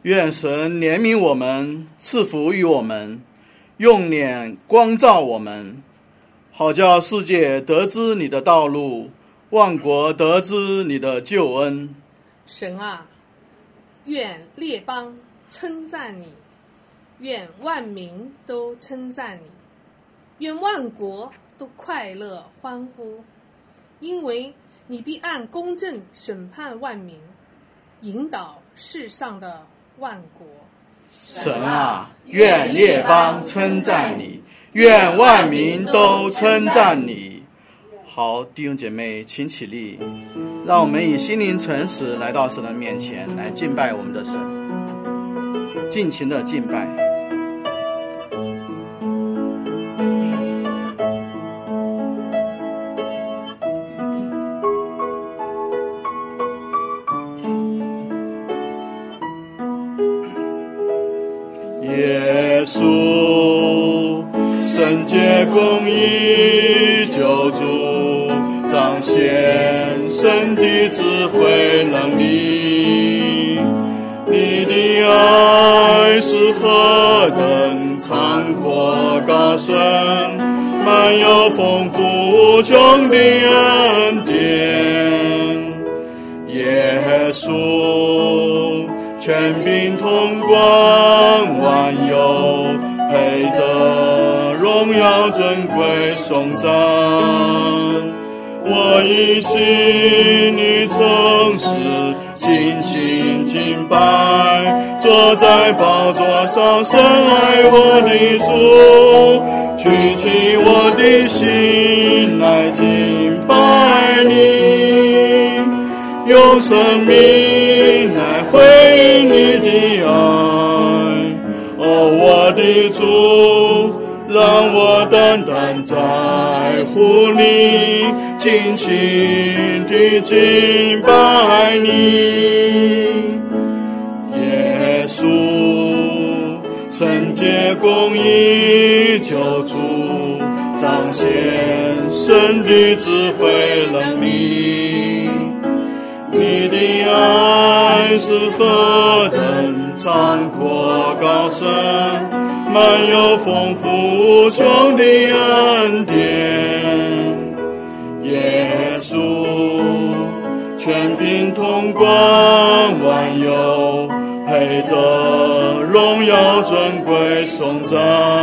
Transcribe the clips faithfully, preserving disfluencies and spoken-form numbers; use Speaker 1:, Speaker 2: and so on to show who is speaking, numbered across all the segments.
Speaker 1: 愿神怜悯我们，赐福于我们，用脸光照我们，好叫世界得知你的道路，万国得知你的救恩。
Speaker 2: 神啊，愿列邦称赞你，愿万民都称赞你，愿万国都快乐欢呼，因为你必按公正审判万民，引导世上的万国。
Speaker 1: 神啊，愿列邦称赞你，愿万民都称赞你。好，弟兄姐妹，请起立，让我们以心灵诚实来到神的面前，来敬拜我们的神，尽情的敬拜。耶稣，圣洁公义救主，彰显神的智慧能力。你的爱是何等长阔高深，满有丰富无穷的恩典。耶稣，权柄统管万有，配得荣耀尊贵颂赞。我以心里诚实尽情敬拜，坐在宝座上深爱我的主，举起我的心来敬拜你，用生命来回应你的爱。哦，我的主，让我单单在乎你，尽情地敬拜你。耶稣，圣洁公义救主，彰显神的智慧能力。你的爱是何等长阔高深，满有丰富无穷的恩典。耶稣，权柄统管万有，配得荣耀尊贵颂赞。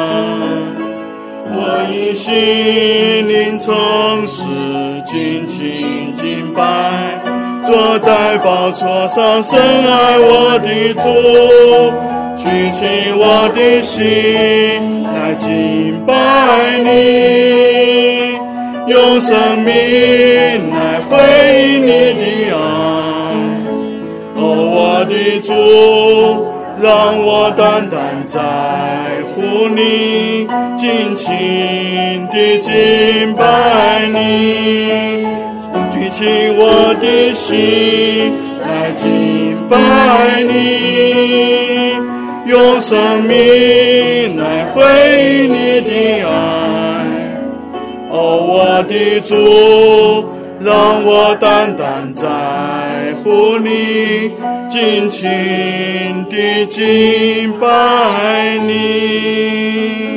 Speaker 1: 我以心灵诚实尽情敬拜，坐在宝座上深爱我的主，举起我的心来敬拜你，用生命来回应你的爱。哦，我的主，让我单单在乎你，尽情地敬拜你，举起我的心来敬拜你，用生命来回应你的爱。哦，我的主，让我单单在乎你，尽情地敬拜你。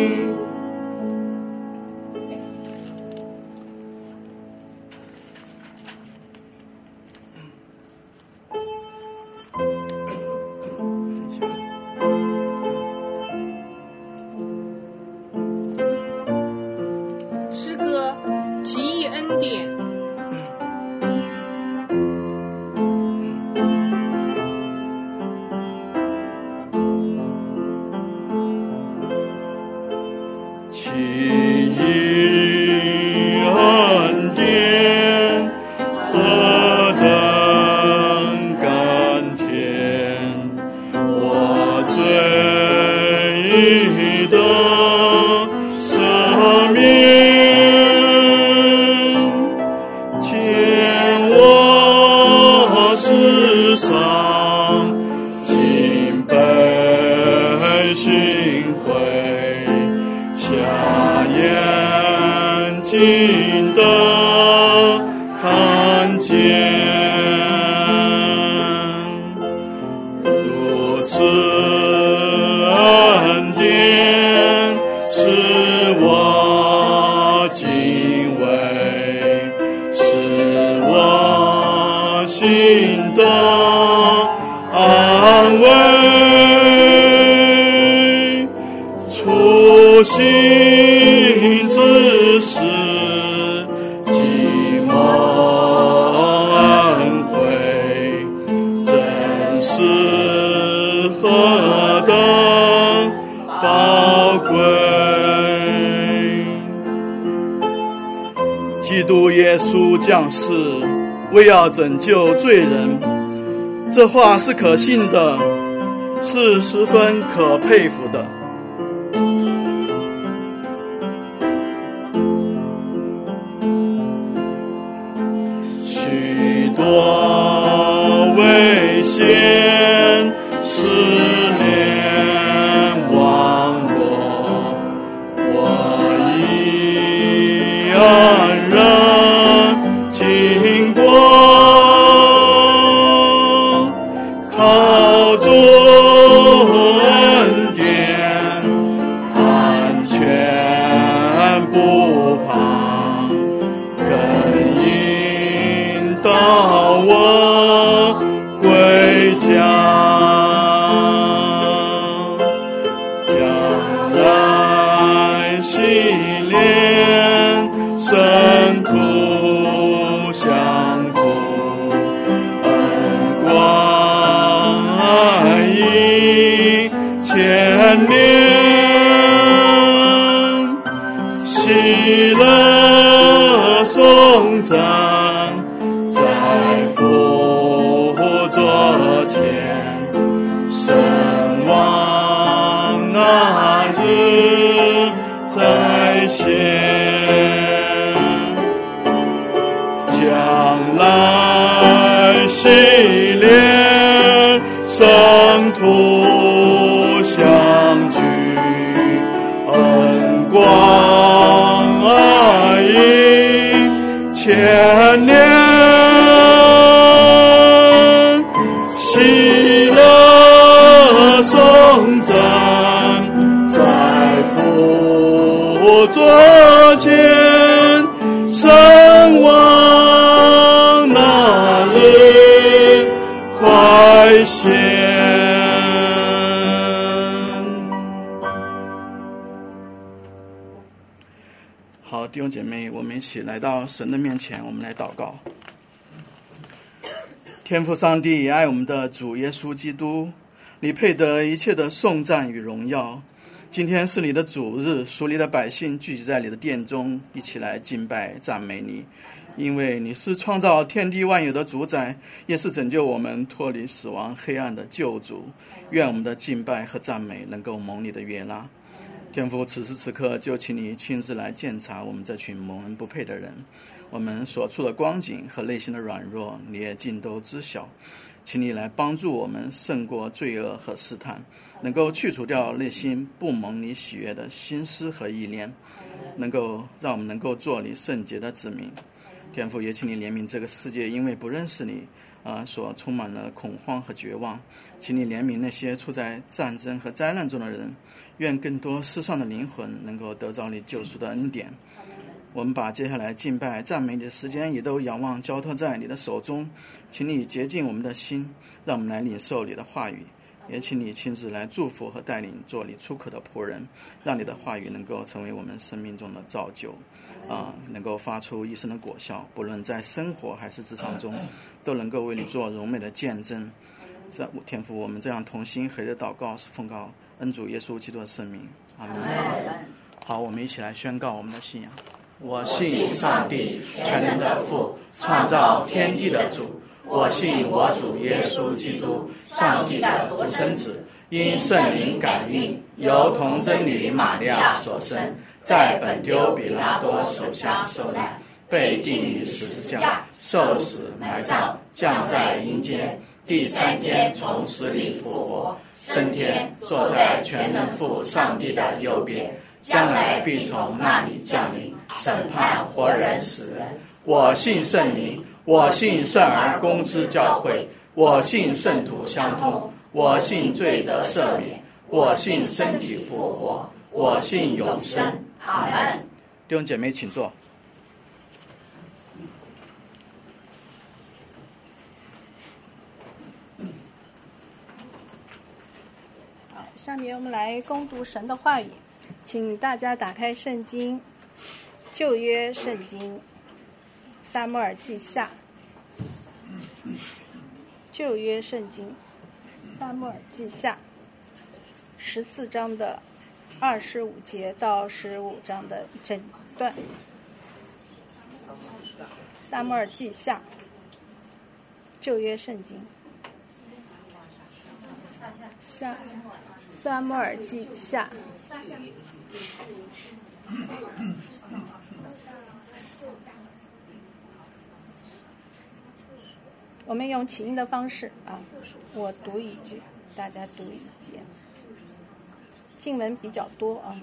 Speaker 2: 诗歌奇异恩典。
Speaker 1: 奇异恩典何等甘甜，我罪的赦免，见我世上尽被寻回，瞎眼睛的看见，如此是恩典，使我敬畏，使我心得安慰。初心之时，寂寞恩惠，真是何等宝贵。基督耶稣降世，为要拯救罪人，这话是可信的，是十分可佩服的。许多危险失联网络，我已安然经过，靠着恩典安全不怕，更引导我归家。将来洗炼圣徒相助，恩光爱意牵连，喜乐颂赞在父座前，神往那日再现，将来洗炼圣徒相聚，恩光爱意牵连，喜乐颂赞在父座前，神往那日快现。好，弟兄姐妹，我们一起来到神的面前，我们来祷告。天父上帝，爱我们的主耶稣基督，你配得一切的颂赞与荣耀。今天是你的主日，属你的百姓聚集在你的殿中，一起来敬拜赞美你，因为你是创造天地万有的主宰，也是拯救我们脱离死亡黑暗的救主。愿我们的敬拜和赞美能够蒙你的悦纳。天父，此时此刻就请你亲自来鉴察我们这群蒙恩不配的人，我们所处的光景和内心的软弱，你也尽都知晓。请你来帮助我们胜过罪恶和试探，能够去除掉内心不蒙你喜悦的心思和意念，能够让我们能够做你圣洁的子民。天父，也请你怜悯这个世界因为不认识你啊、呃，所充满了恐慌和绝望。请你怜悯那些处在战争和灾难中的人，愿更多世上的灵魂能够得着你救赎的恩典。我们把接下来敬拜赞美你的时间也都仰望交托在你的手中，请你洁净我们的心，让我们来领受你的话语，也请你亲自来祝福和带领做你出口的仆人，让你的话语能够成为我们生命中的造就啊、呃，能够发出一生的果效，不论在生活还是职场中，都能够为你做荣美的见证。这天父，我们这样同心合意的祷告是奉告恩主耶稣基督的圣名，阿门。好，我们一起来宣告我们的信仰。我信上帝全能的父，创造天地的主。我信我主耶稣基督，上帝的独生子，因圣灵感孕，由童贞女玛利亚所生，在本丢比拉多手下受难，被钉于十字架，受死埋葬，降在阴间，第三天从死里复活，升天，坐在全能父上帝的右边，将来必从那里降临，审判活人死人。我信圣灵，我信圣而公之教会，我信圣徒相通， 我信罪得赦免，我信身体复活，我信永生。
Speaker 3: 阿门。
Speaker 1: 弟兄姐妹，请坐。
Speaker 3: 好，下面我们来攻读神的话语，请大家打开圣经，旧约圣经，撒母耳记下。旧约圣经，撒母耳记下，十四章的二十五节到十五章的整段。撒母耳记下，旧约圣经，下，撒母耳记下。我们用起音的方式啊，我读一句，大家读一节。经文比较多啊。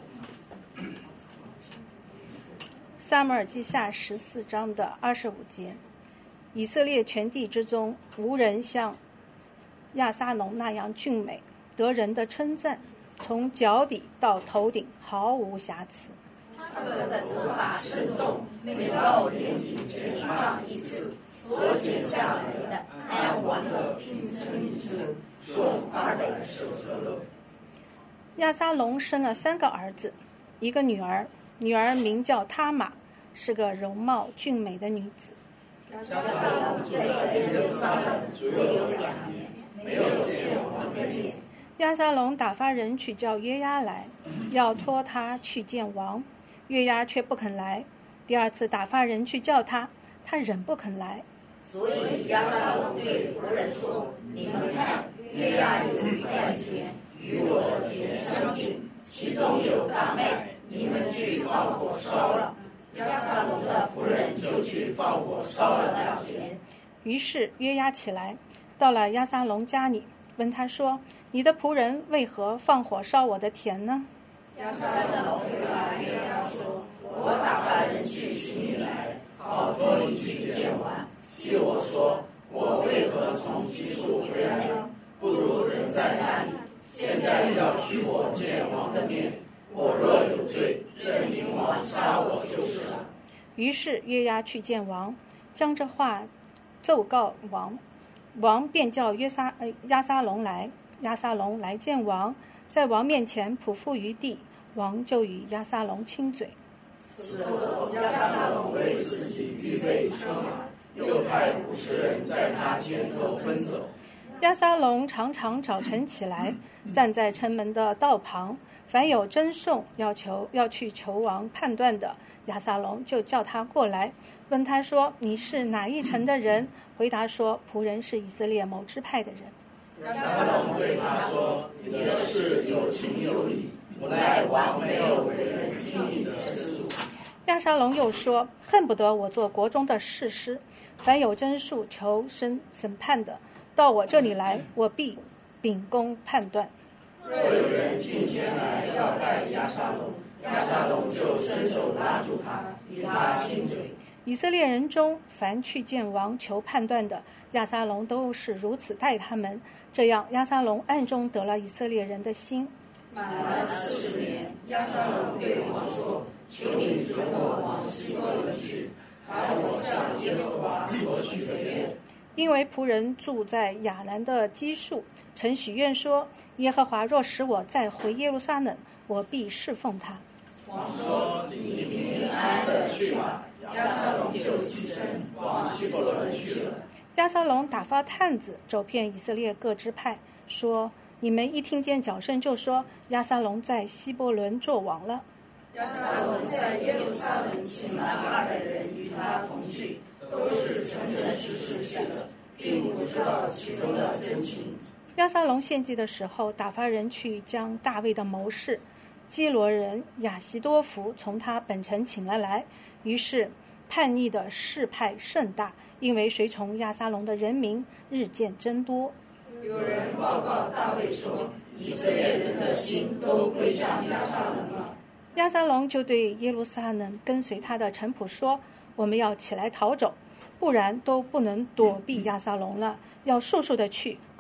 Speaker 3: 撒母耳记下十四章的二十五节，以色列全地之中，无人像亚撒龙那样俊美，得人的称赞，从脚底到头顶毫无瑕疵。
Speaker 4: 他的头发深重，每到年底剪放一次，所剪下来的按完了平成一称，送二百舍客勒。
Speaker 3: 亚撒龙生了三个儿子，一个女儿，女儿名叫他玛，是个容貌俊美的女子。
Speaker 4: 亚撒龙在耶路撒冷足有两年，没有见王的面。
Speaker 3: 亚撒龙打发人去叫约押来，要托他去见王，约押却不肯来。第二次打发人去叫他，他仍不肯来。
Speaker 4: 所以亚撒龙对仆人说：“你们看，约押有一块田，与我的田相近，其中有大麦，你们去放火烧了。”亚撒龙的仆人就去放火烧了那田。
Speaker 3: 于是约押起来，到了亚撒龙家里，问他说：“你的仆人为何放火烧我的田呢？”
Speaker 4: 亚撒龙回答约押说：“我打发人去请你来，好托你去见王。替我说，我为何从基述回来呢？不如人在那里。现在要许我见王的面，我若有罪，任凭王杀我就是了。”
Speaker 3: 于是约押去见王，将这话奏告王。王便叫约撒呃亚撒龙来，亚撒龙来见王，在王面前匍匐于地，王就与亚撒龙亲嘴。
Speaker 4: 此后亚撒龙为自己预备车马，又派五十人在他前头奔走。
Speaker 3: 亚撒龙常常早晨起来，站在城门的道旁，凡有争讼要求要去求王判断的，亚撒龙就叫他过来，问他说：“你是哪一城的人？”回答说：“仆人是以色列某支派的人。”
Speaker 4: 亚撒龙对他说：“你的事有情有理，我来王没有为人听你的申诉。”
Speaker 3: 亚撒龙又说：“恨不得我做国中的士师，凡有真诉求审审判的，到我这里来，我必秉公判断。”
Speaker 4: 若有人进前来要拜亚撒龙，亚撒龙就伸手拉住他，与他亲嘴。
Speaker 3: 以色列人中凡去见王求判断的，亚撒龙都是如此待他们。这样，亚撒龙暗中得了以色列人的心。
Speaker 4: 满了四十年，亚撒龙对王说：“求你准我往希伯伦去，喊我向耶和华所许的愿。”
Speaker 3: 因为仆人住在亚兰的基述，曾许愿说：“耶和华若使我再回耶路撒冷，我必侍奉他。”
Speaker 4: 王说：“你平安的去吧。”亚撒龙就起身往希伯伦去了。
Speaker 3: 亚撒龙打发探子走遍以色列各支派，说：“你们一听见脚声，就说亚撒龙在希伯伦作王了。”
Speaker 4: 亚撒龙在耶路撒冷请了二百人与他同去，都是诚诚实实去的，并不知道其中的真情。
Speaker 3: 亚撒龙献祭的时候，打发人去将大卫的谋士基罗人亚希多弗从他本城请了来。于是叛逆的势派甚大，因为随从亚撒龙的人民日渐增多。
Speaker 4: 有人报告大卫说：“以色列人的心都归向亚撒龙了。”
Speaker 3: 亚撒龙就对耶路撒冷跟随他的臣仆说：“我们要起来逃走，不然都不能躲避亚撒龙了。要速速的去，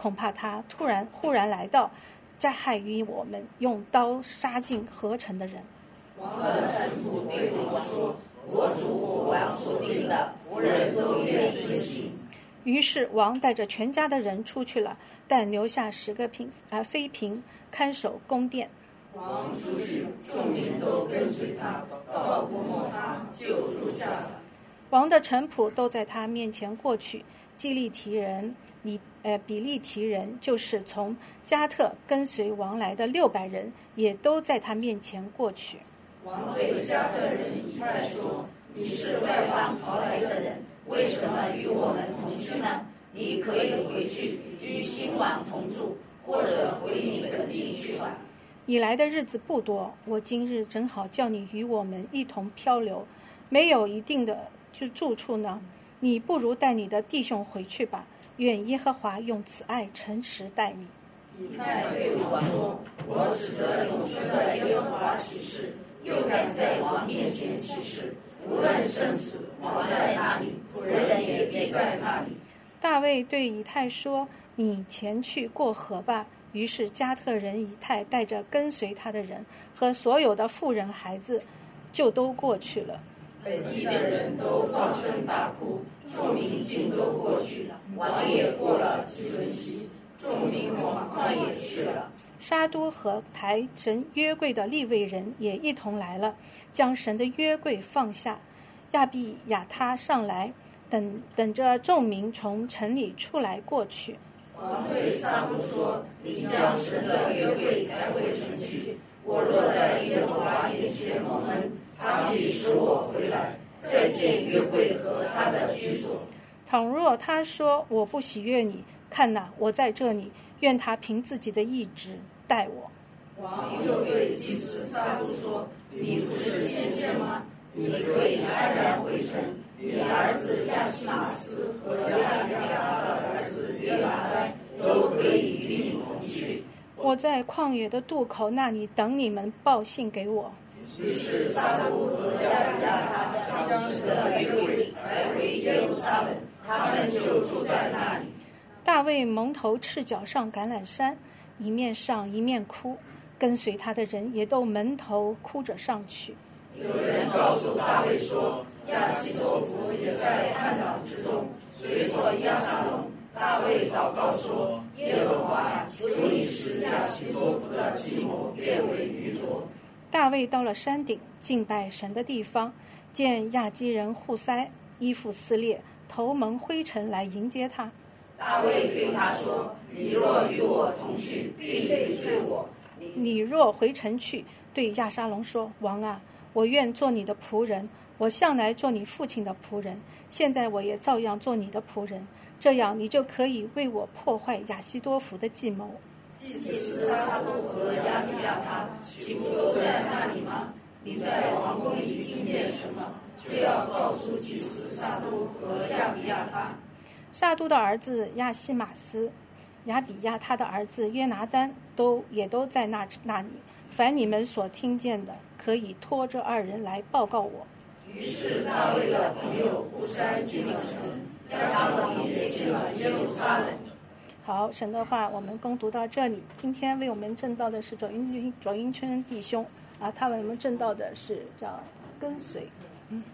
Speaker 3: 恐怕他突然忽然来到，加害于我们，用刀杀尽合城的人。
Speaker 4: 王的臣仆对我说：“我主我王所定的，仆人都愿遵行。”
Speaker 3: 于是王带着全家的人出去了，但留下十个嫔啊妃嫔看守宫殿。
Speaker 4: 王出去，众民都跟随他，到不摸他，就住下了。
Speaker 3: 王的臣仆都在他面前过去，基利提人、比呃比利提人，就是从加特跟随王来的六百人，也都在他面前过去。
Speaker 4: 王对加特人以太说：“你是外邦逃来的人，为什么与我们同去呢？你可以回去与新王同住，或者回你本地去吧。
Speaker 3: 你来的日子不多，我今日正好叫你与我们一同漂流，没有一定的就住处呢。你不如带你的弟兄回去吧，愿耶和华用慈爱诚实待你。”
Speaker 4: 以太对我说：“我指着永生的耶和华起誓，又敢在王面前起誓，无论生死，王在哪里，仆人也必在那里。”
Speaker 3: 大卫对以太说：“你前去过河吧。”于是加特人以太带着跟随他的人和所有的妇人孩子，就都过去了。
Speaker 4: 本地的人都放声大哭，众民尽都过去了。王也过了几轮期，众民往旷野去了。
Speaker 3: 沙都和抬神约柜的利未人也一同来了，将神的约柜放下。亚比亚他上来，等等着众民从城里出来过去。
Speaker 4: 王对撒母说：“你将神的约柜抬回城去。我若在耶和华眼前蒙恩，他必使我回来，再见约柜和他的居所。
Speaker 3: 倘若他说我不喜悦你，看哪，我在这里，愿他凭自己的意志待我。”
Speaker 4: 王又对祭司撒督说：“你不是先知吗？你可以安然回城。你儿子亚西马斯和亚比亚他的儿子约拿单都可以与你同去。”
Speaker 3: 我在旷野的渡口那里等你们报信给我。
Speaker 4: 于是撒督和亚比亚他将神的约柜抬回耶路撒冷，他们就住在那里。
Speaker 3: 大卫蒙头赤脚上橄榄山，一面上一面哭，跟随他的人也都蒙头哭着上去。
Speaker 4: 有人告诉大卫说，亚希多弗也在暗岛之中，随着押沙龙。大卫祷告说：“耶和华，求你使亚希多弗的计谋变为愚拙。”
Speaker 3: 大卫到了山顶，敬拜神的地方，见亚基人户塞衣服撕裂，头蒙灰尘来迎接他。
Speaker 4: 大卫对他说：“你若与我同去，必累赘我。
Speaker 3: 你若回城去，对亚沙龙说：王啊，我愿做你的仆人，我向来做你父亲的仆人，现在我也照样做你的仆人，这样你就可以为我破坏亚希多弗的计谋。”
Speaker 4: 祭司撒督和亚比亚他岂不都在那里吗？你在王宫里听见什么，就要告诉祭司撒督和亚比亚他。
Speaker 3: 撒督的儿子亚西马斯、亚比亚他的儿子约拿单都也都在那那里。凡你们所听见的，可以托这二人来报告我。
Speaker 4: 于是大卫的朋友户筛进了城，亚沙龙也进了耶路撒冷。
Speaker 3: 好，神的话我们攻读到这里。今天为我们证道的是左英左英村弟兄啊，他为我们证道的是叫跟随。嗯，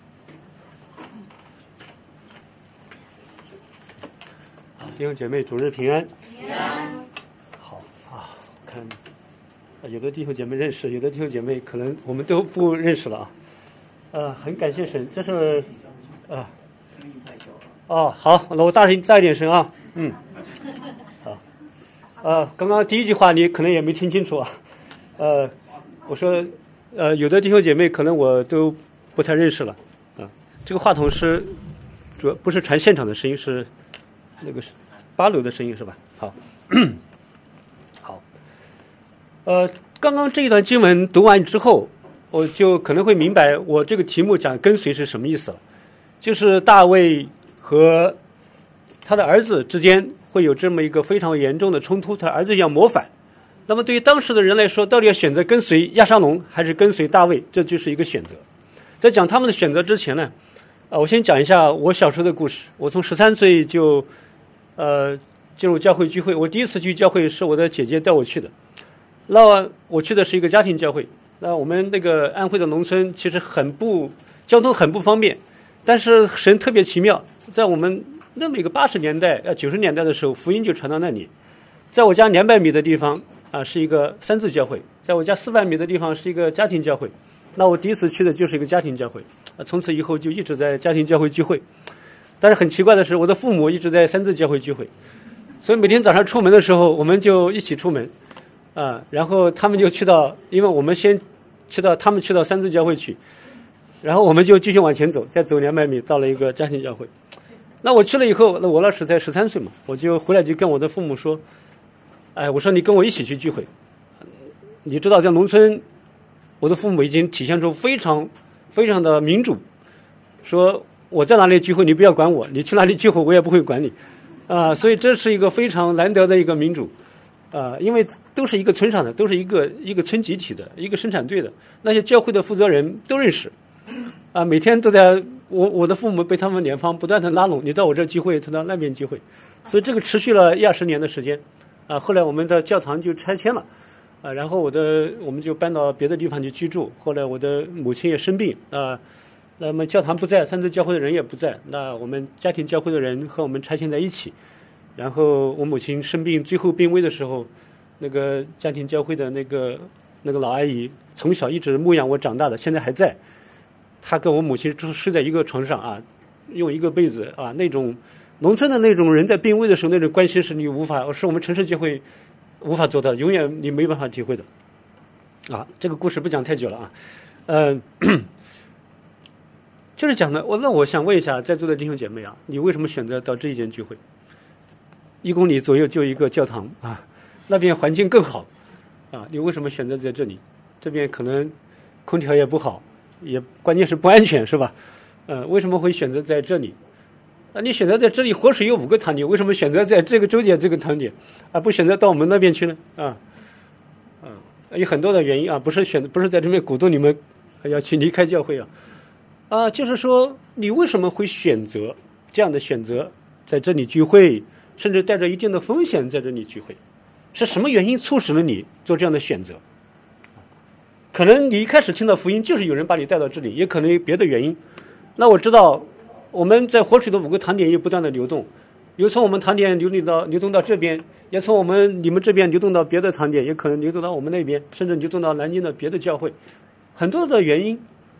Speaker 5: 弟兄姐妹，主日平安。
Speaker 4: 平安。
Speaker 5: 好啊，我看有的弟兄姐妹认识，有的弟兄姐妹可能我们都不认识了啊。呃，很感谢神，这是啊。哦，好，那我大声大一点声啊，嗯。好，呃，刚刚第一句话你可能也没听清楚啊，呃，我说，呃，有的弟兄姐妹可能我都不太认识了啊。这个话筒是主要不是传现场的声音，是那个是八楼的声音是吧？好，好，呃，刚刚这一段经文读完之后，我就可能会明白我这个题目讲跟随是什么意思了，就是大卫和他的儿子之间会有这么一个非常严重的冲突，他儿子要谋反。那么对于当时的人来说，到底要选择跟随亚沙龙还是跟随大卫，这就是一个选择。在讲他们的选择之前呢，呃，我先讲一下我小时候的故事。我从十三岁就呃进入教会聚会。我第一次去教会是我的姐姐带我去的。那我去的是一个家庭教会。那我们那个安徽的农村其实很不交通很不方便，但是神特别奇妙，在我们那么一个八十年代呃九十年代的时候，福音就传到那里。在我家两百米的地方啊是一个三字教会，在我家四百米的地方是一个家庭教会。那我第一次去的就是一个家庭教会，啊，从此以后就一直在家庭教会聚会。但是很奇怪的是，我的父母一直在三字教会聚会，所以每天早上出门的时候，我们就一起出门。啊，然后他们就去到，因为我们先去到，他们去到三字教会去，然后我们就继续往前走，再走两百米到了一个家庭教会。那我去了以后，那我那时才十三岁嘛，我就回来就跟我的父母说，哎，我说你跟我一起去聚会。你知道在农村，我的父母已经体现出非常非常的民主，说我在哪里聚会你不要管我，你去哪里聚会我也不会管你，啊，所以这是一个非常难得的一个民主。啊、呃，因为都是一个村上的，都是一个一个村集体的，一个生产队的，那些教会的负责人都认识，啊、呃，每天都在我我的父母被他们两方不断的拉拢，你到我这聚会，他到那边聚会，所以这个持续了一二十年的时间，啊、呃，后来我们的教堂就拆迁了，啊、呃，然后我的我们就搬到别的地方去居住，后来我的母亲也生病，啊、呃，那么教堂不在，三字教会的人也不在，那我们家庭教会的人和我们拆迁在一起。然后我母亲生病最后病危的时候，那个家庭教会的那个那个老阿姨从小一直牧养我长大的，现在还在。她跟我母亲睡在一个床上啊，用一个被子啊，那种农村的那种人在病危的时候那种关心是你无法，是我们城市教会无法做到，永远你没办法体会的。啊，这个故事不讲太久了啊，嗯、呃，就是讲的。我那我想问一下在座的弟兄姐妹啊，你为什么选择到这一间聚会？一公里左右就一个教堂啊，那边环境更好啊，你为什么选择在这里？这边可能空调也不好，也关键是不安全，是吧？呃，为什么会选择在这里？啊，你选择在这里，活水有五个堂点，为什么选择在这个周姐这个堂点，而不选择到我们那边去呢？啊，啊，有很多的原因啊，不是选，不是在这边鼓动你们要去离开教会啊，啊，就是说你为什么会选择这样的选择在这里聚会？甚至带着一定的风险在这里聚会，是什么原因促使了你做这样的选择？可能你一开始听到福音就是有人把你带到这里，也可能有别的原因。那我知道我们在活水的五个堂点也不断的流动，有从我们堂点流动到流动到这边，也从我们你们这边流动到别的堂点，也可能流动到我们那边，甚至流动到南京的别的教会，很多的原因。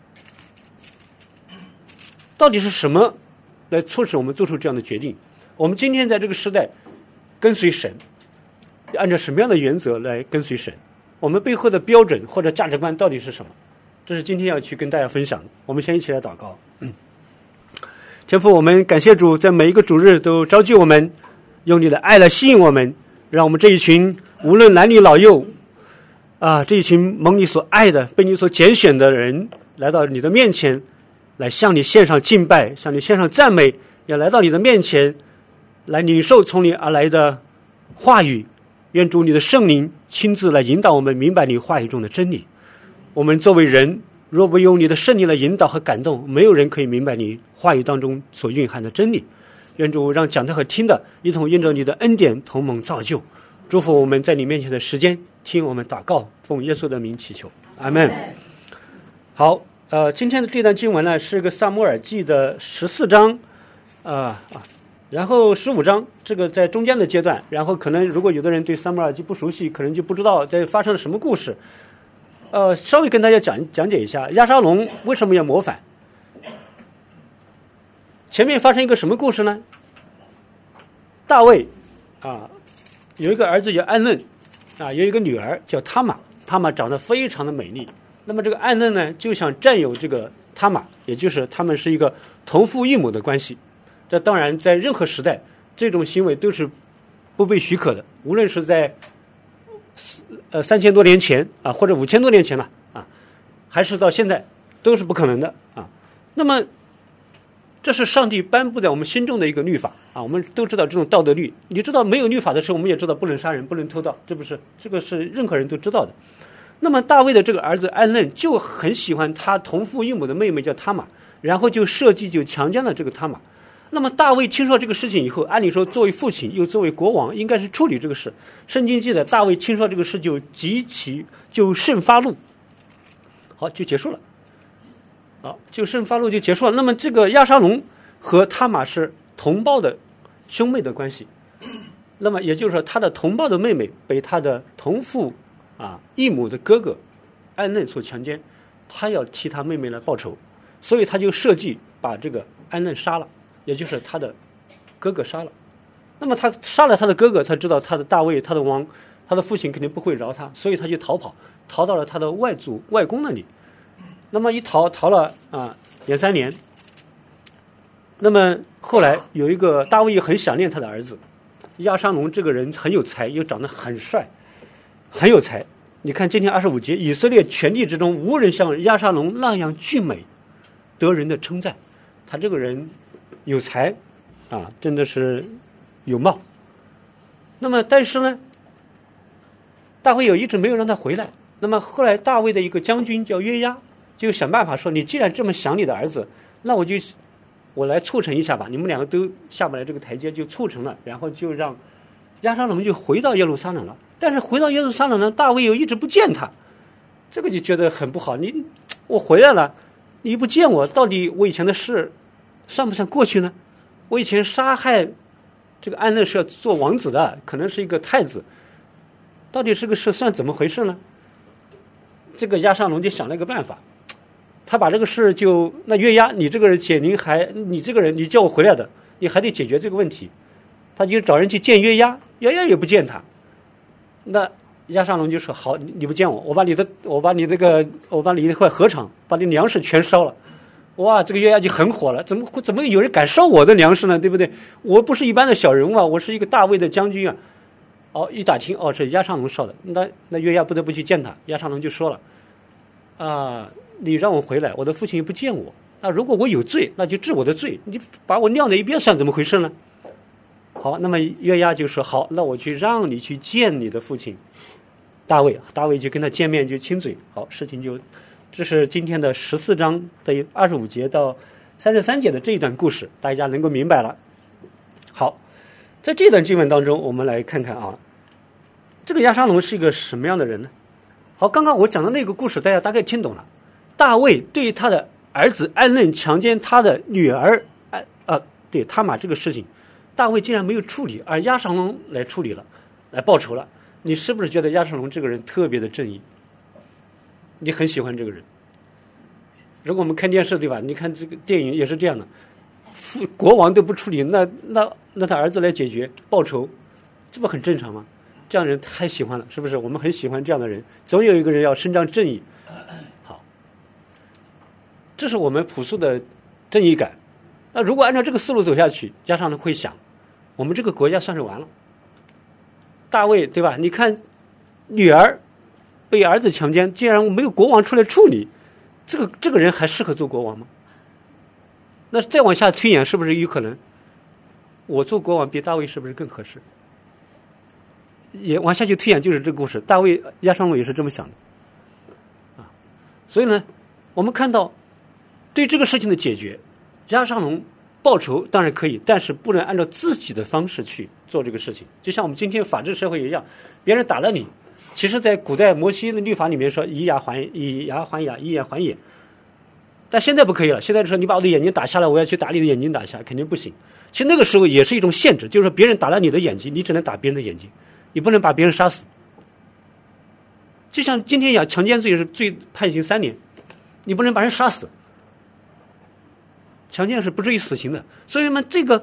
Speaker 5: 到底是什么来促使我们做出这样的决定？我们今天在这个时代跟随神，按照什么样的原则来跟随神？我们背后的标准或者价值观到底是什么？这是今天要去跟大家分享的。我们先一起来祷告。嗯、天父，我们感谢主，在每一个主日都召集我们，用你的爱来吸引我们，让我们这一群无论男女老幼啊，这一群蒙你所爱的、被你所拣选的人，来到你的面前，来向你献上敬拜，向你献上赞美，要来到你的面前。来领受从你而来的话语，愿主你的圣灵亲自来引导我们明白你话语中的真理。我们作为人，若不用你的圣灵来引导和感动，没有人可以明白你话语当中所蕴含的真理。愿主让讲的和听的一同因着你的恩典同盟造就，祝福我们在你面前的时间，听我们祷告，奉耶稣的名祈求，阿门。好，呃，今天的这段经文呢是个撒母耳记的十四章，啊、呃、啊。然后十五章这个在中间的阶段，然后可能如果有的人对撒母耳记不熟悉，可能就不知道在发生了什么故事。呃，稍微跟大家讲讲解一下，押沙龙为什么要谋反？前面发生一个什么故事呢？大卫啊，有一个儿子叫暗嫩，啊，有一个女儿叫他玛，他玛长得非常的美丽。那么这个暗嫩呢，就想占有这个他玛，也就是他们是一个同父异母的关系。这当然在任何时代这种行为都是不被许可的，无论是在呃三千多年前啊，或者五千多年前了啊，还是到现在都是不可能的啊。那么这是上帝颁布在我们心中的一个律法啊，我们都知道这种道德律。你知道没有律法的时候，我们也知道不能杀人，不能偷盗，这不是这个是任何人都知道的。那么大卫的这个儿子暗嫩就很喜欢他同父异母的妹妹叫他玛，然后就设计就强奸了这个他玛。 那么大卫听说这个事情以后，按理说作为父亲又作为国王，应该是处理这个事。圣经记载，大卫听说这个事就极其就甚发怒。好，就结束了。好，就甚发怒就结束了。那么这个押沙龙和他玛是同胞的兄妹的关系，那么也就是说，他的同胞的妹妹被他的同父啊异母的哥哥暗嫩所强奸，他要替他妹妹来报仇，所以他就设计把这个暗嫩杀了，也就是他的哥哥杀了。那么他杀了他的哥哥，他知道他的大卫，他的王，他的父亲肯定不会饶他，所以他就逃跑，逃到了他的外祖外公那里。那么一逃逃了啊两三年。那么后来有一个大卫很想念他的儿子押沙龙，这个人很有才，又长得很帅，很有才。你看今天二十五节，以色列全地之中无人像押沙龙那样俊美，得人的称赞。他这个人有才啊，真的是有貌。那么但是呢，大卫有一直没有让他回来。那么后来大卫的一个将军叫约押，就想办法说，你既然这么想你的儿子，那我就我来促成一下吧，你们两个都下不来这个台阶，就促成了，然后就让押沙龙就回到耶路撒冷了。但是回到耶路撒冷呢，大卫又一直不见他，这个就觉得很不好。你我回来了，你不见我，到底我以前的事算不算过去呢？我以前杀害这个暗嫩是要做王子的，可能是一个太子，到底这个事算怎么回事呢？这个押沙龙就想了一个办法，他把这个事就那约押，你这个人且您还你这个人你叫我回来的，你还得解决这个问题。他就找人去见约押，约押也不见他。那押沙龙就说：“好，你不见我，我把你的我把你这个我把你一块禾场，把你粮食全烧了。”哇，这个约押就很火了，怎么怎么有人敢烧我的粮食呢？对不对？我不是一般的小人物啊，我是一个大卫的将军啊。哦，一打听，哦，是押沙龙烧的。那那约押不得不去见他。押沙龙就说了：“啊，你让我回来，我的父亲又不见我。那如果我有罪，那就治我的罪。你把我晾在一边算怎么回事呢？”好，那么约押就说：“好，那我去让你去见你的父亲大卫。”大卫就跟他见面，就亲嘴。好，事情就，这是今天的十四章的二十五节到三十三节的这一段故事，大家能够明白了。好，在这段经文当中，我们来看看啊，这个押沙龙是一个什么样的人呢？好，刚刚我讲的那个故事，大家大概听懂了。大卫对他的儿子暗嫩强奸他的女儿，啊、呃，对他玛这个事情，大卫竟然没有处理，而押沙龙来处理了，来报仇了。你是不是觉得押沙龙这个人特别的正义？你很喜欢这个人。如果我们看电视，对吧？你看这个电影也是这样的，父国王都不处理，那那那他儿子来解决报仇，这不很正常吗？这样的人太喜欢了，是不是？我们很喜欢这样的人，总有一个人要伸张正义。好，这是我们朴素的正义感。那如果按照这个思路走下去，加上呢会想，我们这个国家算是完了。大卫对吧？你看，女儿被儿子强奸，竟然没有国王出来处理，这个这个人还适合做国王吗？那再往下推演，是不是有可能，我做国王比大卫是不是更合适？也往下去推演，就是这个故事，大卫押沙龙也是这么想的，啊，所以呢，我们看到对这个事情的解决，押沙龙报仇当然可以，但是不能按照自己的方式去做这个事情。就像我们今天法治社会一样，别人打了你，其实在古代摩西的律法里面说以牙还以牙还牙，以眼还眼，但现在不可以了。现在说你把我的眼睛打下来，我要去打你的眼睛打下，肯定不行。其实那个时候也是一种限制，就是说别人打了你的眼睛，你只能打别人的眼睛，你不能把别人杀死。就像今天一样，强奸罪是罪判刑三年，你不能把人杀死。强奸是不至于死刑的。所以呢，这个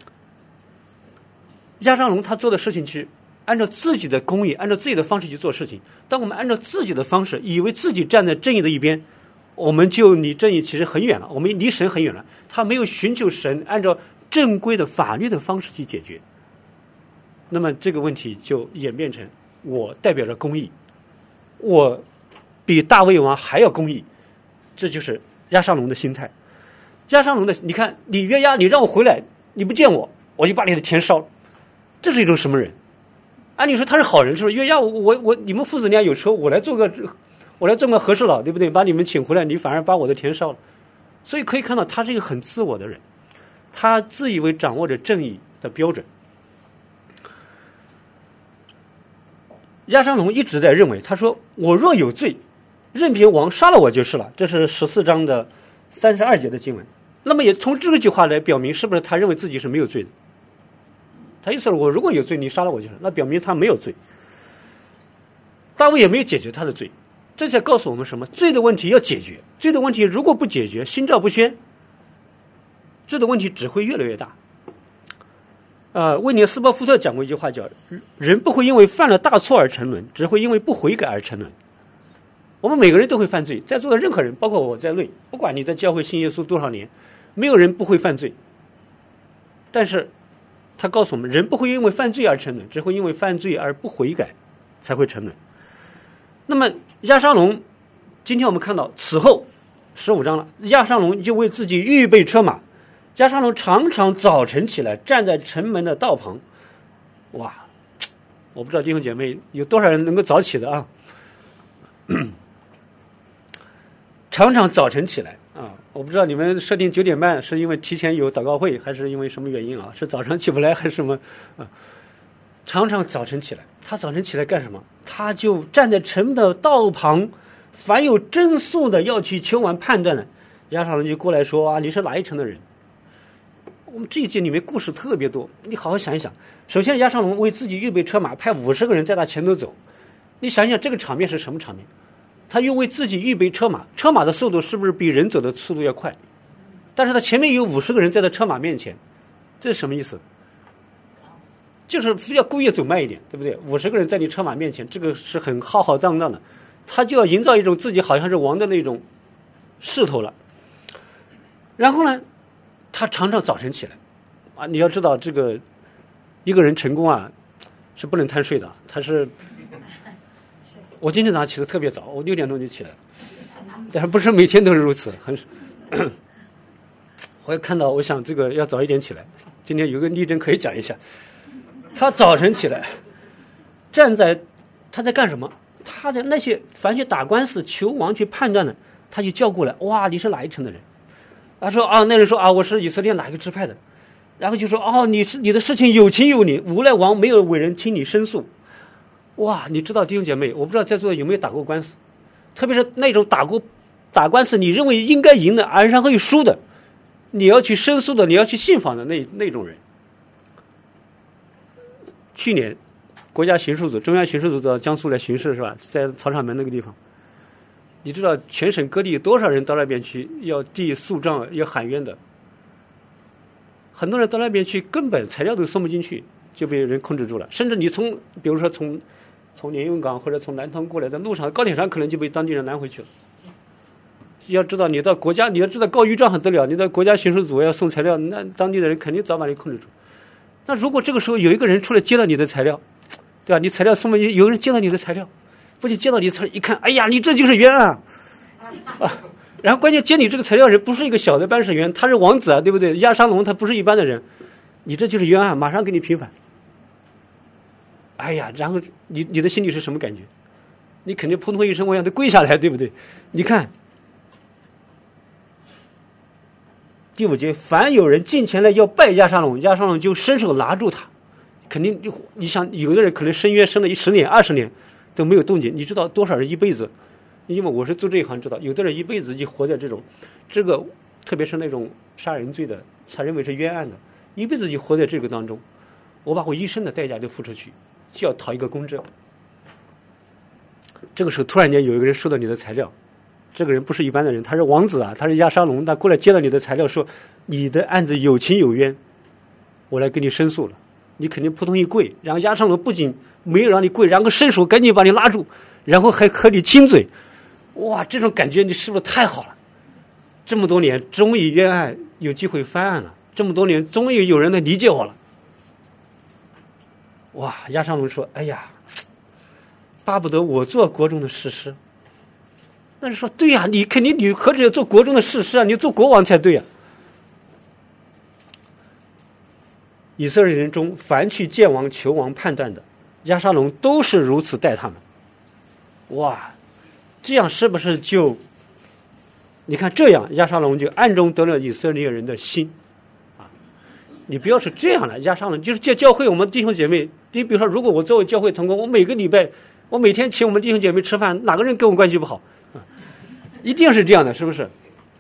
Speaker 5: 押沙龙他做的事情是按照自己的公义，按照自己的方式去做事情。当我们按照自己的方式，以为自己站在正义的一边，我们就离正义其实很远了，我们离神很远了。他没有寻求神按照正规的法律的方式去解决，那么这个问题就演变成我代表着公义，我比大卫王还要公义，这就是押沙龙的心态。押沙龙的，你看你约押，你让我回来，你不见我，我就把你的田烧了，这是一种什么人？按理说他是好人，是不是？约押，我我我，你们父子俩有仇，我来做个，我来做个和事佬，对不对？把你们请回来，你反而把我的田烧了，所以可以看到他是一个很自我的人。 他自以为掌握着正义的标准。押沙龙一直在认为，他说我若有罪，任凭王杀了我就是了，这是十四章的三十二节的经文。那么也从这句话来表明，是不是他认为自己是没有罪的？他意思是我如果有罪，你杀了我就是，那表明他没有罪。大卫也没有解决他的罪，这才告诉我们什么？罪的问题要解决，罪的问题如果不解决，心照不宣，罪的问题只会越来越大。呃，威廉斯波夫特讲过一句话，叫人不会因为犯了大错而沉沦，只会因为不悔改而沉沦。我们每个人都会犯罪，在座的任何人，包括我在内，不管你在教会信耶稣多少年，没有人不会犯罪。但是他告诉我们，人不会因为犯罪而沉沦，只会因为犯罪而不悔改才会沉沦。那么押沙龙，今天我们看到此后十五章了，押沙龙就为自己预备车马。押沙龙常常早晨起来站在城门的道旁，哇，我不知道弟兄姐妹有多少人能够早起的啊？常常早晨起来啊，我不知道你们设定九点半是因为提前有祷告会，还是因为什么原因啊？是早上起不来还是什么啊？常常早晨起来，他早晨起来干什么？他就站在城门的道旁，凡有真诉的要去求完判断的，押沙龙就过来说啊，你是哪一城的人？我们这一节里面故事特别多，你好好想一想。首先，押沙龙为自己预备车马，派五十个人在他前头走。你想想这个场面是什么场面？他又为自己预备车马，车马的速度是不是比人走的速度要快？但是他前面有五十个人在他车马面前，这是什么意思？就是要故意走慢一点，对不对？五十个人在你车马面前，这个是很浩浩荡荡的，他就要营造一种自己好像是王的那种势头了。然后呢，他常常早晨起来，啊，你要知道这个一个人成功啊是不能贪睡的，他是。我今天早上起得特别早，我六点钟就起来了，但是不是每天都是如此，很。我也看到，我想这个要早一点起来。今天有个例证可以讲一下，他早晨起来，站在他在干什么？他在那些凡是打官司求王去判断的，他就叫过来，哇，你是哪一城的人？他说啊，那人说啊，我是以色列哪一个支派的，然后就说哦，你是你的事情有情有理，无奈王没有委人听你申诉。哇，你知道弟兄姐妹，我不知道在座有没有打过官司，特别是那种打过打官司，你认为应该赢的，而然后又输的，你要去申诉的，你要去信访的那那种人。去年国家巡视组、中央巡视组到江苏来巡视是吧？在草场门那个地方，你知道全省各地有多少人到那边去要递诉状、要喊冤的？很多人到那边去，根本材料都送不进去，就被人控制住了。甚至你从，比如说从从连云港或者从南通过来，在路上高铁上可能就被当地人拦回去了。要知道，你到国家，你要知道告御状很得了，你到国家巡视组要送材料，那当地的人肯定早把你控制住。那如果这个时候有一个人出来接到你的材料，对吧？你材料送不进，有人接到你的材料，不仅接到你的材料，一看，哎呀，你这就是冤案啊！然后关键接你这个材料人不是一个小的办事员，他是王子啊，对不对？押沙龙他不是一般的人，你这就是冤案，马上给你平反。哎呀，然后你你的心里是什么感觉？你肯定扑通一声，我想得跪下来，对不对？你看第五节，凡有人进前来要拜押沙龙，押沙龙就伸手拿住他。肯定你想，有的人可能申冤申了一十年、二十年都没有动静。你知道多少人一辈子？因为我是做这一行知道，有的人一辈子就活在这种，这个特别是那种杀人罪的，他认为是冤案的，一辈子就活在这个当中。我把我一生的代价都付出去，就要讨一个公正。这个时候突然间有一个人收到你的材料，这个人不是一般的人，他是王子啊，他是押沙龙，他过来接到你的材料说你的案子有情有冤，我来给你申诉了。你肯定扑通一跪，然后押沙龙不仅没有让你跪，然后伸手赶紧把你拉住，然后还和你亲嘴。哇，这种感觉你是不是太好了？这么多年终于冤案有机会翻案了，这么多年终于有人能理解我了。哇，押沙龙说，哎呀，巴不得我做国中的士师。那就说对呀、啊，你肯定你何止要做国中的士师啊，你做国王才对呀、啊。以色列人中凡去见王求王判断的，押沙龙都是如此待他们。哇，这样是不是就你看这样押沙龙就暗中得了以色列人的心啊？ 你不要是这样的压上了，就是教教会我们弟兄姐妹。你比如说，如果我作为教会同工，我每个礼拜，我每天请我们弟兄姐妹吃饭，哪个人跟我关系不好？啊，一定是这样的，是不是？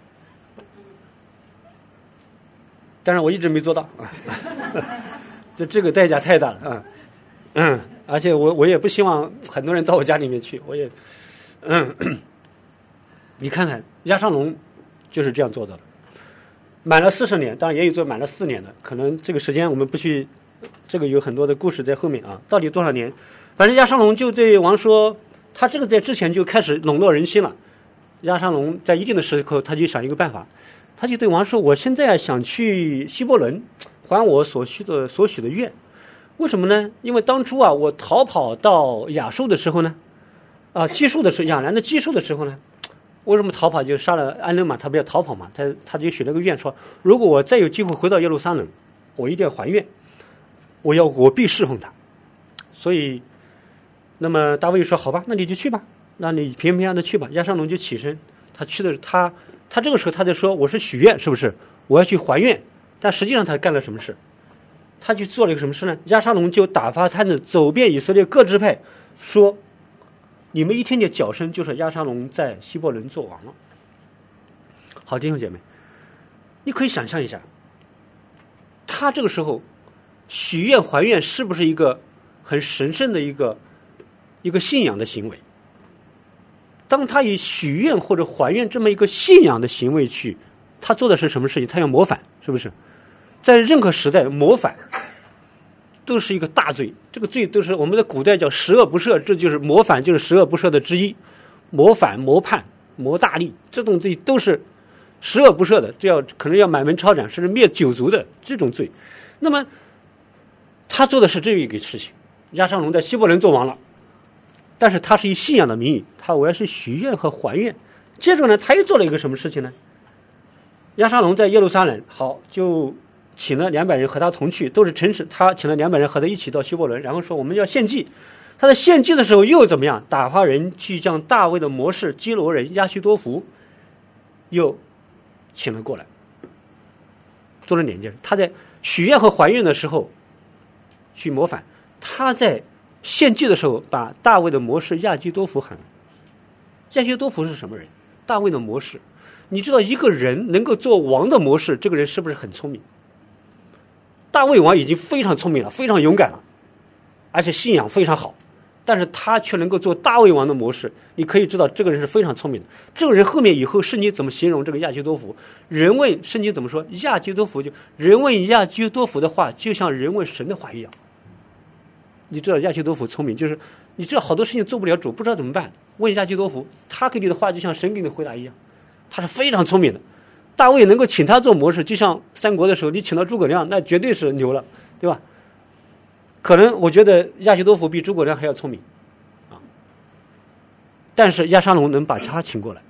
Speaker 5: 但是我一直没做到，啊，这这个代价太大了啊！嗯，而且我我也不希望很多人到我家里面去，我也，嗯，你看看压上龙就是这样做到的。满了四十年，当然也有做满了四年的，可能这个时间我们不去，这个有很多的故事在后面啊。到底多少年？反正压上龙就对王说，他这个在之前就开始笼络人心了。压上龙在一定的时刻，他就想一个办法，他就对王说：“我现在想去希伯伦，还我所需的所许的愿。为什么呢？因为当初啊，我逃跑到亚述的时候呢，啊，基述的时候，亚兰的基述的时候呢。”为什么逃跑？就杀了安勒玛，他不要逃跑嘛？他他就许了个愿说，如果我再有机会回到耶路撒冷，我一定要还愿，我要我必侍奉他。所以，那么大卫说：“好吧，那你就去吧，那你平平安安的去吧。”押沙龙就起身，他去的他他这个时候他就说：“我是许愿，是不是？我要去还愿。”但实际上他干了什么事？他去做了一个什么事呢？押沙龙就打发他的走遍以色列各支派，说。你们一听见脚声，就是押沙龙在希伯伦做王了。好，弟兄姐妹，你可以想象一下，他这个时候许愿还愿，是不是一个很神圣的一个一个信仰的行为？当他以许愿或者还愿这么一个信仰的行为去，他做的是什么事情？他要谋反，是不是？在任何时代，谋反都是一个大罪，这个罪都是我们的古代叫十恶不赦，这就是谋反，就是十恶不赦的之一。谋反、谋叛、谋大利，这种罪都是十恶不赦的，这要可能要满门抄斩，甚至灭九族的这种罪。那么他做的是这一个事情，押沙龙在希伯伦做王了，但是他是以信仰的名义，他我要是许愿和还愿。接着呢，他又做了一个什么事情呢？押沙龙在耶路撒冷，好就。请了两百人和他同去，都是臣士。他请了两百人和他一起到希伯伦，然后说我们要献祭。他在献祭的时候又怎么样？打发人去将大卫的谋士基罗人亚须多弗又请了过来，做了两件事。他在许愿和还愿的时候去谋反，他在献祭的时候把大卫的谋士亚基多弗喊来。亚基多弗是什么人？大卫的谋士。你知道一个人能够做王的谋士，这个人是不是很聪明？大卫王已经非常聪明了，非常勇敢了，而且信仰非常好，但是他却能够做大卫王的谋士，你可以知道这个人是非常聪明的。这个人后面以后圣经怎么形容这个亚基多弗？人问圣经怎么说？亚基多弗就人问亚基多弗的话，就像人问神的话一样。你知道亚基多弗聪明，就是你知道好多事情做不了主，不知道怎么办，问亚基多弗，他给你的话就像神给你的回答一样，他是非常聪明的。大卫能够请他做谋士，就像三国的时候你请到诸葛亮，那绝对是牛了，对吧？可能我觉得亚基多弗比诸葛亮还要聪明啊，但是押沙龙能把他请过来。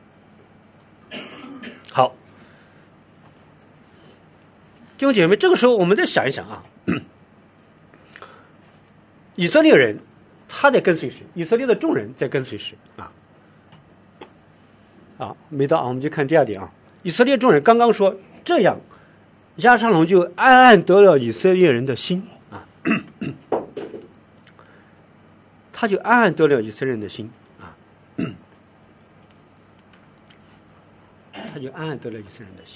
Speaker 5: 好，弟兄姐妹，这个时候我们再想一想啊，以色列人他在跟随谁？以色列的众人在跟随谁啊？啊，没到啊，我们就看第二点啊。以色列众人刚刚说这样，押沙龙就暗暗得了以色列人的心啊，他就暗暗得了以色列人的心啊，他就暗暗得了以色列人的心。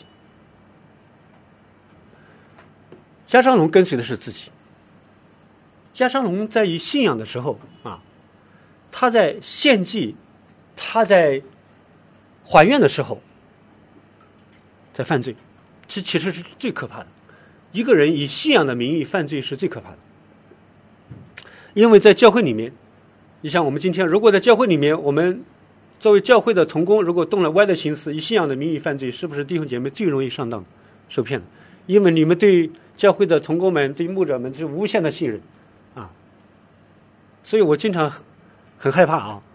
Speaker 5: 押沙龙跟随的是自己。押沙龙在以信仰的时候啊，他在献祭，他在还愿的时候。在犯罪，这其实是最可怕的。一个人以信仰的名义犯罪是最可怕的，因为在教会里面，你像我们今天，如果在教会里面，我们作为教会的同工，如果动了歪的心思，以信仰的名义犯罪，是不是弟兄姐妹最容易上当、受骗的？因为你们对教会的同工们、对牧者们是无限的信任啊，所以我经常很害怕啊。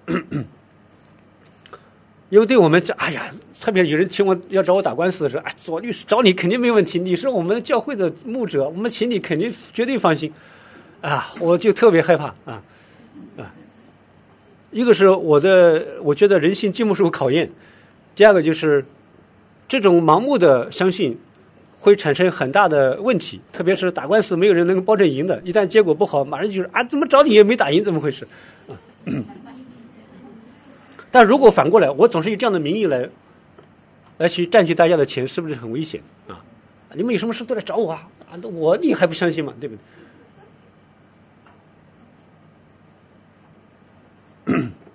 Speaker 5: 因为对我们这，哎呀，特别有人请我要找我打官司的时候，哎，左律师找你肯定没问题，你是我们教会的牧者，我们请你肯定绝对放心，啊，我就特别害怕啊啊。一个是我的，我觉得人性经不住考验；第二个就是这种盲目的相信， 会产生很大的问题，特别是打官司没有人能够保证赢的，一旦结果不好，马上就是啊，怎么找你也没打赢，怎么回事？啊，但如果反过来，我总是以这样的名义来来去占据大家的钱，是不是很危险啊？你们有什么事都来找我啊？啊，我你还不相信吗？对不对？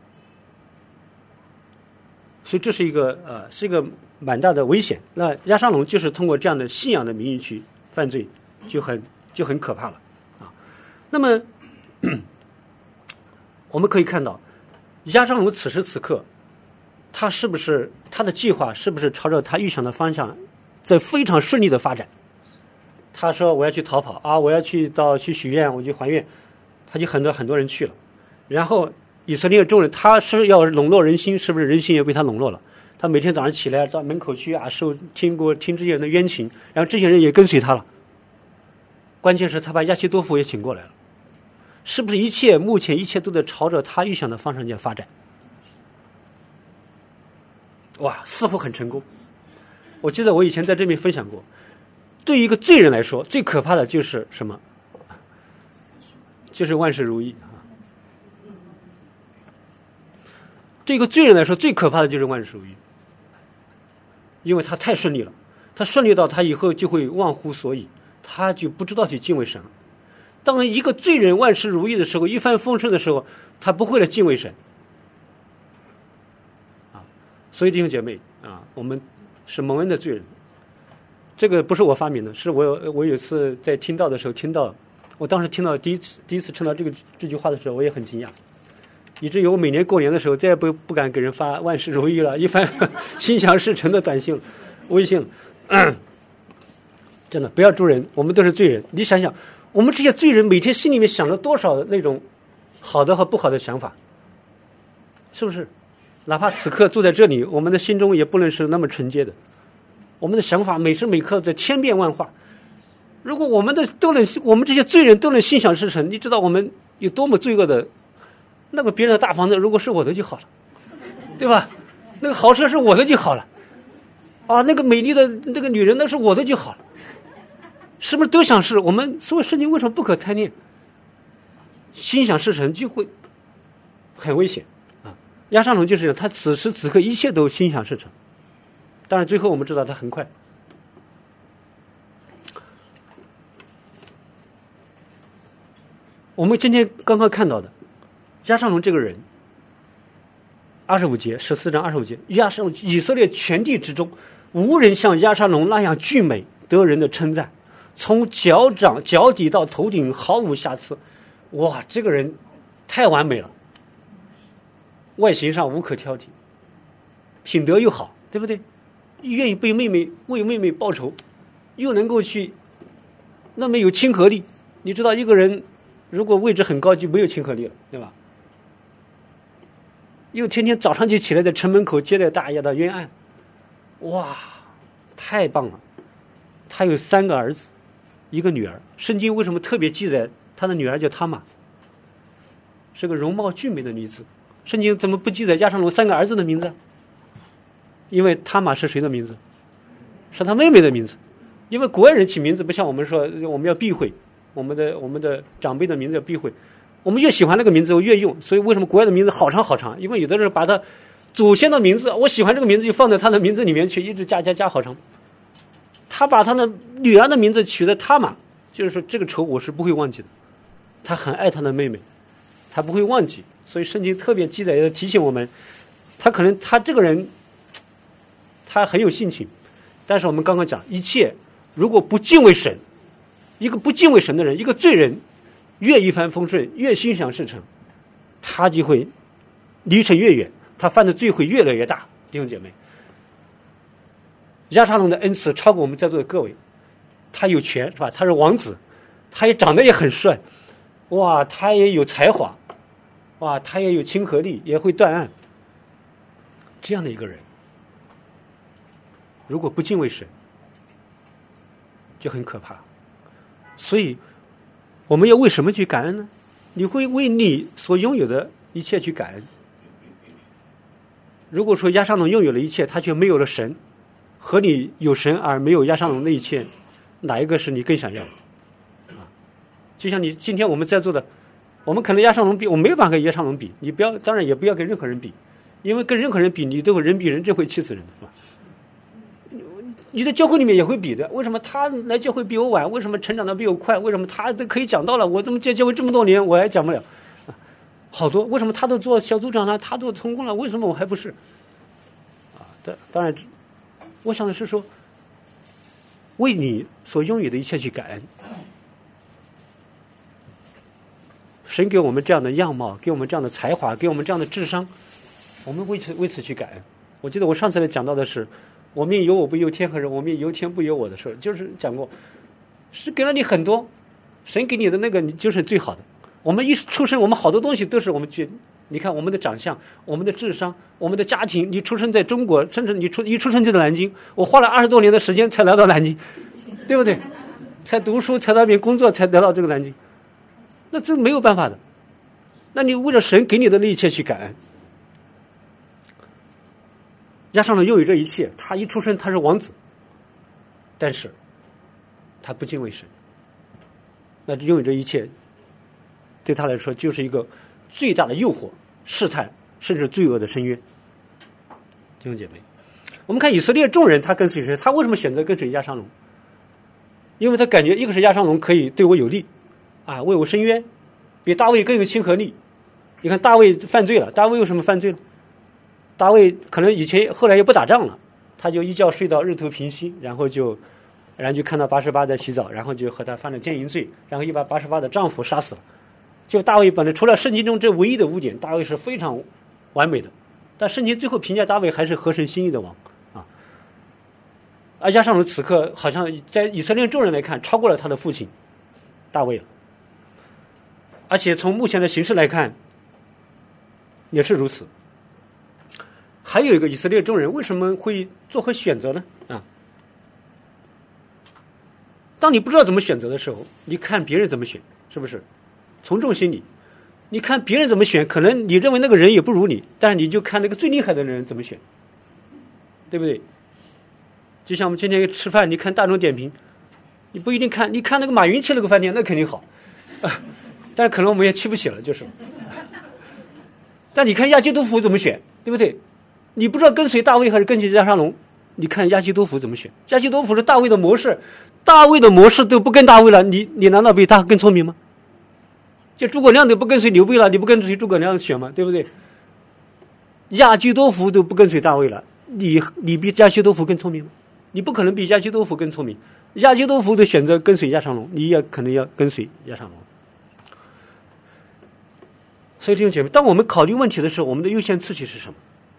Speaker 5: 所以这是一个呃，是一个蛮大的危险。那押沙龙就是通过这样的信仰的名义去犯罪，就很就很可怕了啊。那么我们可以看到，押沙龙此时此刻，他是不是他的计划是不是朝着他预想的方向，在非常顺利的发展？他说我要去逃跑啊，我要去到去许愿，我去还愿，他就很多很多人去了，然后。以色列众人，他是要笼络人心，是不是人心也被他笼络了？他每天早上起来到门口去啊，受听过听这些人的冤情，然后这些人也跟随他了。关键是他把亚希多夫也请过来了，是不是一切目前一切都在朝着他预想的方向在发展？哇，似乎很成功。我记得我以前在这边分享过，对于一个罪人来说，最可怕的就是什么？就是万事如意。这个罪人来说，最可怕的就是万事如意，因为他太顺利了，他顺利到他以后就会忘乎所以，他就不知道去敬畏神了。当一个罪人万事如意的时候，一帆风顺的时候，他不会来敬畏神啊。所以弟兄姐妹啊，我们是蒙恩的罪人，这个不是我发明的，是我有我有一次在听到的时候听到，我当时听到第一次第一次听到这个这句话的时候，我也很惊讶。以至于我每年过年的时候再也不不敢给人发万事如意了，一番心想事成的短信、微信。真的不要助人，我们都是罪人。你想想，我们这些罪人每天心里面想了多少那种好的和不好的想法，是不是？哪怕此刻坐在这里，我们的心中也不能是那么纯洁的。我们的想法每时每刻在千变万化。如果我们的都能，我们这些罪人都能心想事成，你知道我们有多么罪恶的？那个别人的大房子如果是我的就好了，对吧？那个豪车是我的就好了，啊，那个美丽的那个女人那是我的就好了，是不是都想是？我们所有事情为什么不可贪念？心想事成就会很危险啊！押沙龙就是这样，他此时此刻一切都心想事成，当然最后我们知道他很快。我们今天刚刚看到的。押沙龙这个人，二十五节十四章二十五节，押沙龙以色列全地之中，无人像押沙龙那样俊美得人的称赞，从脚掌脚底到头顶毫无瑕疵。哇，这个人太完美了，外形上无可挑剔，品德又好，对不对？愿意被妹妹为妹妹报仇，又能够去那么有亲和力。你知道一个人如果位置很高就没有亲和力了，对吧？又天天早上就起来在城门口接待大家的冤案，哇，太棒了！他有三个儿子，一个女儿。圣经为什么特别记载他的女儿叫他玛？是个容貌俊美的女子。圣经怎么不记载押沙龙三个儿子的名字？因为他玛是谁的名字？是他妹妹的名字。因为国外人起名字不像我们说我们要避讳，我们的我们的长辈的名字要避讳。我们越喜欢那个名字我越用，所以为什么国外的名字好长好长？因为有的人把他祖先的名字，我喜欢这个名字就放在他的名字里面去，一直加加加好长。他把他的女儿的名字取的他玛，就是说这个仇我是不会忘记的。他很爱他的妹妹，他不会忘记，所以圣经特别记载的提醒我们，他可能他这个人他很有性情，但是我们刚刚讲，一切如果不敬畏神，一个不敬畏神的人，一个罪人，越一帆风顺，越心想事成，他就会离神越远，他犯的罪会越来越大。弟兄姐妹，押沙龙的恩赐超过我们在座的各位，他有权是吧？他是王子，他也长得也很帅，哇，他也有才华，哇，他也有亲和力，也会断案。这样的一个人，如果不敬畏神，就很可怕。所以我们要为什么去感恩呢？你会为你所拥有的一切去感恩。如果说押沙龙拥有了一切，他却没有了神和你有神而没有押沙龙那一切，哪一个是你更想要的？啊，就像你今天我们在座的，我们可能押沙龙比，我没有办法跟押沙龙比，你不要，当然也不要跟任何人比，因为跟任何人比，你都会人比人，真会气死人的，是吧？你在教会里面也会比的，为什么他来教会比我晚？为什么成长的比我快？为什么他都可以讲到了，我怎么在教会这么多年我还讲不了？啊，好多，为什么他都做小组长了，他都成功了，为什么我还不是？啊，当当然，我想的是说，为你所拥有的一切去感恩。神给我们这样的样貌，给我们这样的才华，给我们这样的智商，我们为此为此去感恩。我记得我上次来讲到的是，我命由我不由天和人，我命由天不由我的事，就是讲过，是给了你很多，神给你的那个你就是最好的。我们一出生，我们好多东西都是我们觉，你看我们的长相，我们的智商，我们的家庭，你出生在中国，甚至你出一出生就在南京，我花了二十多年的时间才来到南京，对不对？才读书，才到那边工作，才来到这个南京，那这没有办法的。那你为了神给你的那一切去感恩。押沙龙拥有这一切，他一出生他是王子，但是他不敬畏神，那拥有这一切对他来说就是一个最大的诱惑、试探，甚至罪恶的深渊。弟兄姐妹，我们看以色列众人，他跟随谁？他为什么选择跟随押沙龙？因为他感觉一个是押沙龙可以对我有利，啊，为我伸冤，比大卫更有亲和力。你看大卫犯罪了，大卫为什么犯罪了？大卫可能以前后来也不打仗了，他就一觉睡到日头平息，然后就然后就看到八十八在洗澡，然后就和他犯了奸淫罪，然后又把八十八的丈夫杀死了。就大卫本来除了圣经中这唯一的污点，大卫是非常完美的，但圣经最后评价大卫还是合神心意的王啊。而押沙龙此刻好像在以色列众人来看超过了他的父亲大卫了，而且从目前的形势来看也是如此。还有一个以色列众人为什么会做何选择呢？啊，当你不知道怎么选择的时候，你看别人怎么选，是不是？从众心理，你看别人怎么选，可能你认为那个人也不如你，但是你就看那个最厉害的人怎么选，对不对？就像我们今天吃饭，你看大众点评，你不一定看，你看那个马云去了个饭店，那肯定好，啊，但是可能我们也去不起了，就是。但你看亚基多福怎么选，对不对？你不知道跟随大卫还是跟随押沙龙，你看亚基多福怎么选？亚基多福是大卫的模式，大卫的模式都不跟大卫了，你你难道比他更聪明吗？就诸葛亮都不跟随刘备了，你不跟随诸葛亮选吗？对不对？亚基多福都不跟随大卫了，你你比亚基多福更聪明吗？你不可能比亚基多福更聪明。亚基多福的选择跟随押沙龙，你也可能要跟随押沙龙。所以弟兄姐妹，当我们考虑问题的时候，我们的优先次序是什么？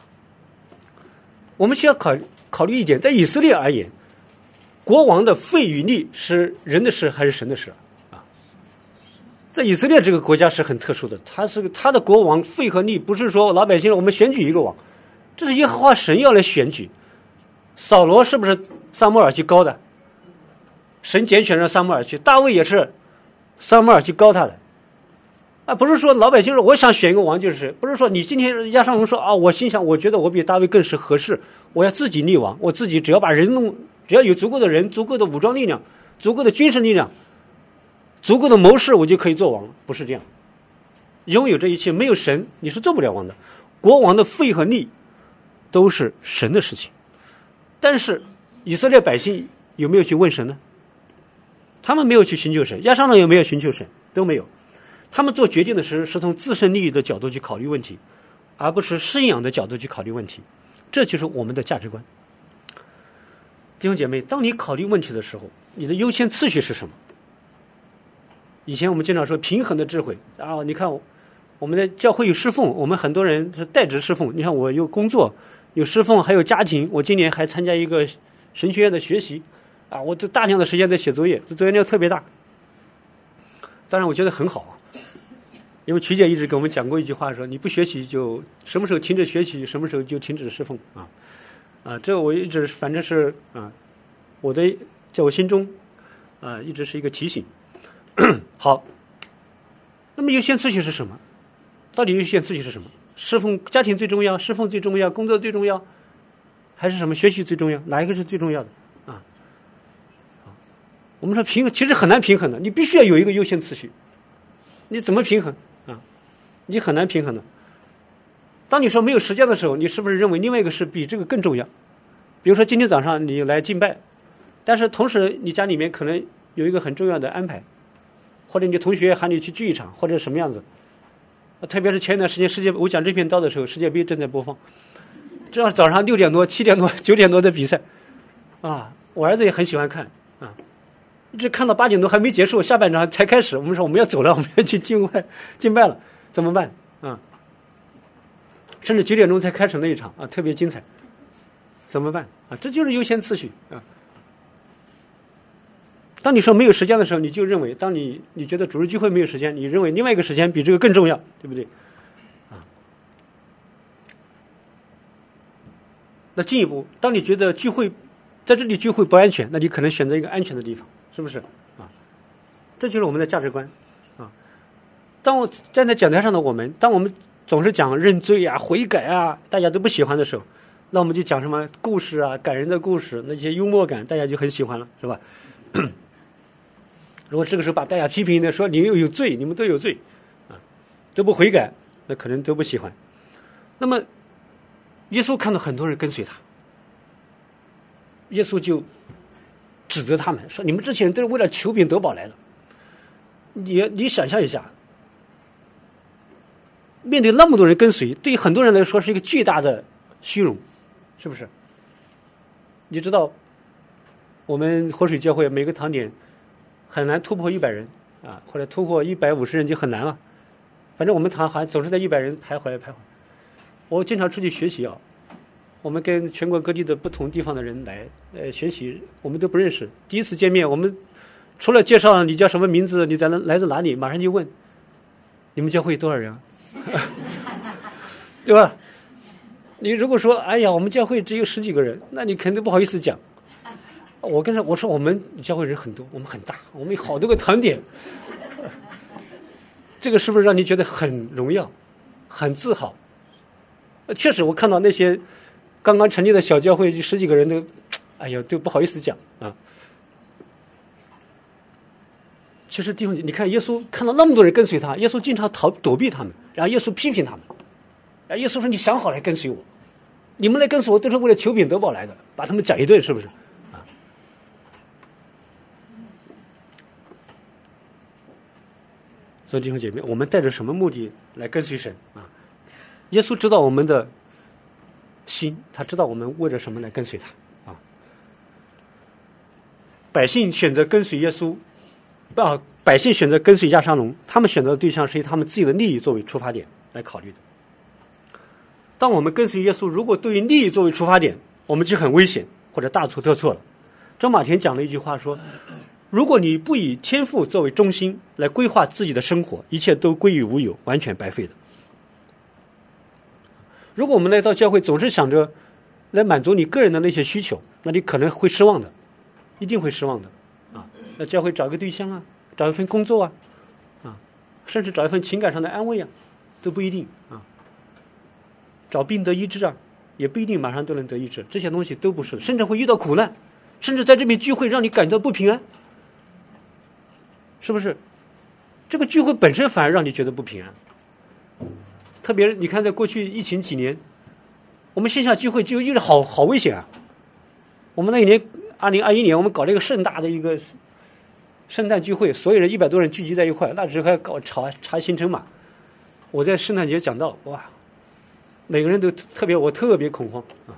Speaker 5: 我们需要考考虑一点，在以色列而言，国王的废与立是人的事还是神的事啊？在以色列这个国家是很特殊的，他是他的国王废和立不是说老百姓我们选举一个王，这是耶和华神要来选举。扫罗是不是撒母耳去高的？神拣选了撒母耳去，大卫也是撒母耳去高他的。啊，不是说老百姓说我想选一个王就是，不是说你今天押沙龙说啊，我心想我觉得我比大卫更是合适，我要自己立王，我自己只要把人弄，只要有足够的人、足够的武装力量、足够的军事力量、足够的谋士，我就可以做王了。不是这样，拥有这一切没有神你是做不了王的。国王的废和立都是神的事情，但是以色列百姓有没有去问神呢？他们没有去寻求神，押沙龙也没有寻求神，都没有。他们做决定的时候是从自身利益的角度去考虑问题，而不是信仰的角度去考虑问题，这就是我们的价值观。弟兄姐妹，当你考虑问题的时候，你的优先次序是什么？以前我们经常说平衡的智慧啊，你看我们的教会有侍奉，我们很多人是代职侍奉，你看我有工作有侍奉还有家庭，我今年还参加一个神学院的学习啊，我这大量的时间在写作业，这作业量特别大，当然我觉得很好啊。因为曲姐一直给我们讲过一句话，说你不学习就什么时候停止学习，什么时候就停止侍奉啊啊！这我一直反正是啊，我的在我心中啊一直是一个提醒。好，那么优先次序是什么？到底优先次序是什么？侍奉家庭最重要，侍奉最重要，工作最重要， 还是什么学习最重要？哪一个是最重要的啊？我们说平衡，其实很难平衡的，你必须要有一个优先次序。你怎么平衡啊？你很难平衡的。当你说没有时间的时候，你是不是认为另外一个事比这个更重要？比如说今天早上你来敬拜，但是同时你家里面可能有一个很重要的安排，或者你同学喊你去聚一场，或者什么样子。特别是前一段时间世界我讲这篇道的时候，世界杯正在播放，这样早上六点多、七点多、九点多的比赛，啊，我儿子也很喜欢看啊，一直看到八点多还没结束，下半场才开始。我们说我们要走了，我们要去敬拜敬拜了，怎么办啊？甚至九点钟才开始那一场啊，特别精彩，怎么办啊？这就是优先次序啊。当你说没有时间的时候，你就认为，当你你觉得主日聚会没有时间，你认为另外一个时间比这个更重要，对不对？啊，那进一步，当你觉得聚会在这里聚会不安全，那你可能选择一个安全的地方，是不是？啊，这就是我们的价值观啊。当我站在讲台上的我们，当我们总是讲认罪啊、悔改啊，大家都不喜欢的时候，那我们就讲什么故事啊、感人的故事，那些幽默感，大家就很喜欢了，是吧？如果这个时候把大家批评的说你又有罪，你们都有罪，啊，都不悔改，那可能都不喜欢。那么，耶稣看到很多人跟随他，耶稣就指责他们说：“你们这些人都是为了求饼得饱来的。你你想象一下，面对那么多人跟随，对于很多人来说是一个巨大的虚荣，是不是？你知道，我们活水教会每个堂点很难突破一百人啊，或者突破一百五十人就很难了。反正我们堂好像总是在一百人徘徊徘徊。我经常出去学习啊，我们跟全国各地的不同地方的人来呃学习，我们都不认识。第一次见面，我们除了介绍你叫什么名字，你在来自哪里，马上就问你们教会多少人啊？对吧？你如果说哎呀，我们教会只有十几个人，那你肯定不好意思讲。我跟他我说我们教会人很多，我们很大，我们有好多个堂点。这个是不是让你觉得很荣耀、很自豪？确实，我看到那些刚刚成立的小教会，十几个人都，哎呀，都不好意思讲啊。其实弟兄姐妹，你看耶稣看到那么多人跟随他，耶稣经常逃躲避他们，然后耶稣批评他们，然后耶稣说：“你想好来跟随我，你们来跟随我都是为了求饼得饱来的。”把他们讲一顿，是不是？啊。所以弟兄姐妹，我们带着什么目的来跟随神啊？耶稣知道我们的心，他知道我们为了什么来跟随他啊。百姓选择跟随耶稣。啊，百姓选择跟随亚沙龙，他们选择的对象是以他们自己的利益作为出发点来考虑的。当我们跟随耶稣，如果对于利益作为出发点，我们就很危险或者大错特错了。张马田讲了一句话说：“如果你不以天赋作为中心来规划自己的生活，一切都归于无有，完全白费的。”如果我们来到教会总是想着来满足你个人的那些需求，那你可能会失望的，一定会失望的。那教会找一个对象啊，找一份工作啊，啊，甚至找一份情感上的安慰啊，都不一定啊。找病得医治啊，也不一定马上都能得医治，这些东西都不是，甚至会遇到苦难，甚至在这边聚会让你感到不平安，是不是？这个聚会本身反而让你觉得不平安。特别你看，在过去疫情几年，我们线下聚会就一直好好危险啊。我们那一年，二零二一年，我们搞了一个盛大的一个圣诞聚会，所有人一百多人聚集在一块，那时候还搞查查行程码。我在圣诞节讲到，哇，每个人都特别，我特别恐慌啊。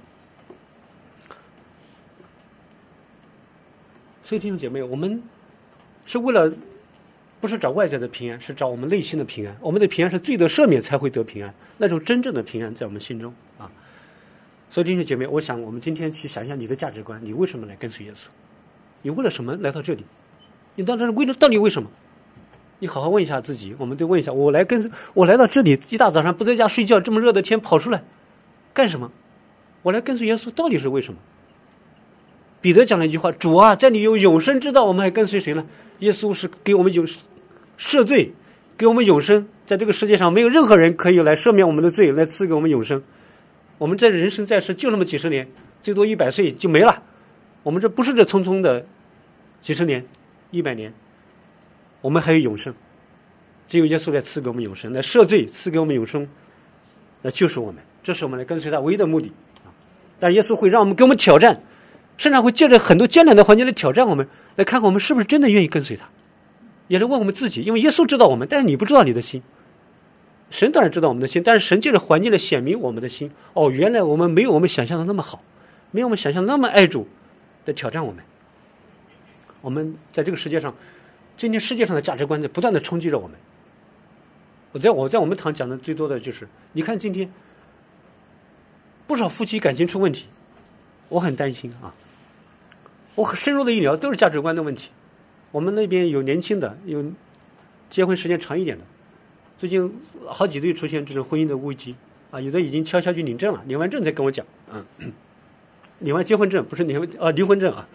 Speaker 5: 所以弟兄姐妹，我们是为了不是找外在的平安，是找我们内心的平安。我们的平安是罪得赦免才会得平安，那种真正的平安在我们心中啊。所以弟兄姐妹，我想我们今天去想一下你的价值观，你为什么来跟随耶稣？你为了什么来到这里？你当时为了到底为什么？你好好问一下自己，我们都问一下，我来跟我来到这里，一大早上不在家睡觉，这么热的天跑出来干什么？我来跟随耶稣到底是为什么？彼得讲了一句话：主啊，在你有永生之道，我们还跟随谁呢？耶稣是给我们有赦罪，给我们永生，在这个世界上没有任何人可以来赦免我们的罪，来赐给我们永生。我们在人生在世就那么几十年， 最多一百岁就没了。我们这不是这匆匆的几十年、一百年，我们还有永生。只有耶稣来赐给我们永生，来赦罪，赐给我们永生，来救赎我们。这是我们来跟随他唯一的目的。但耶稣会让我们给我们挑战，甚至会借着很多艰难的环境来挑战我们，来看看我们是不是真的愿意跟随他。也是问我们自己，因为耶稣知道我们，但是你不知道你的心。神当然知道我们的心，但是神借着环境来显明我们的心。哦，原来我们没有我们想象的那么好，没有我们想象的那么爱主，的挑战我们。我们在这个世界上，今天世界上的价值观在不断的冲击着我们。我在我在我们堂讲的最多的就是，你看今天不少夫妻感情出问题，我很担心啊。我很深入的一聊都是价值观的问题。我们那边有年轻的，有结婚时间长一点的，最近好几对出现这种婚姻的危机啊，有的已经悄悄去领证了，领完证才跟我讲啊，领完结婚证不是领啊离婚证啊。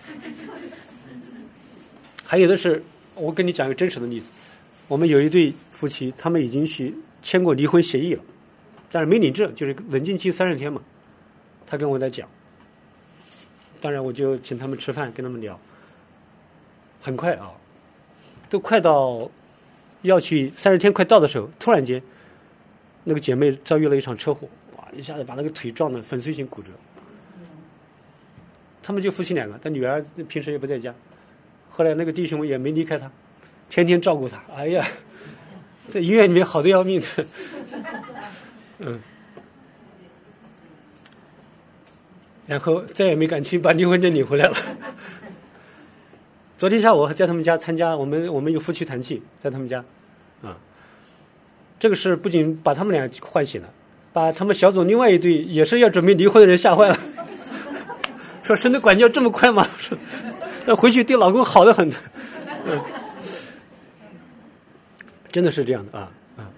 Speaker 5: 还有的是，我跟你讲一个真实的例子，我们有一对夫妻，他们已经去签过离婚协议了，但是没领证，就是冷静期三十天嘛。他跟我在讲，当然我就请他们吃饭，跟他们聊。很快啊，都快到要去三十天快到的时候，突然间，那个姐妹遭遇了一场车祸，哇，一下子把那个腿撞得粉碎性骨折。他们就夫妻两个，他女儿平时也不在家，后来那个弟兄也没离开他，天天照顾他。哎呀，在医院里面好得要命的，嗯，然后再也没敢去把离婚证领回来了。昨天下午还在他们家参加，我们我们有夫妻团契，在他们家，啊，这个事不仅把他们俩唤醒了，把他们小组另外一对也是要准备离婚的人吓坏了，说神的管教这么快吗？说要回去对老公好得很，嗯，真的是这样的啊啊。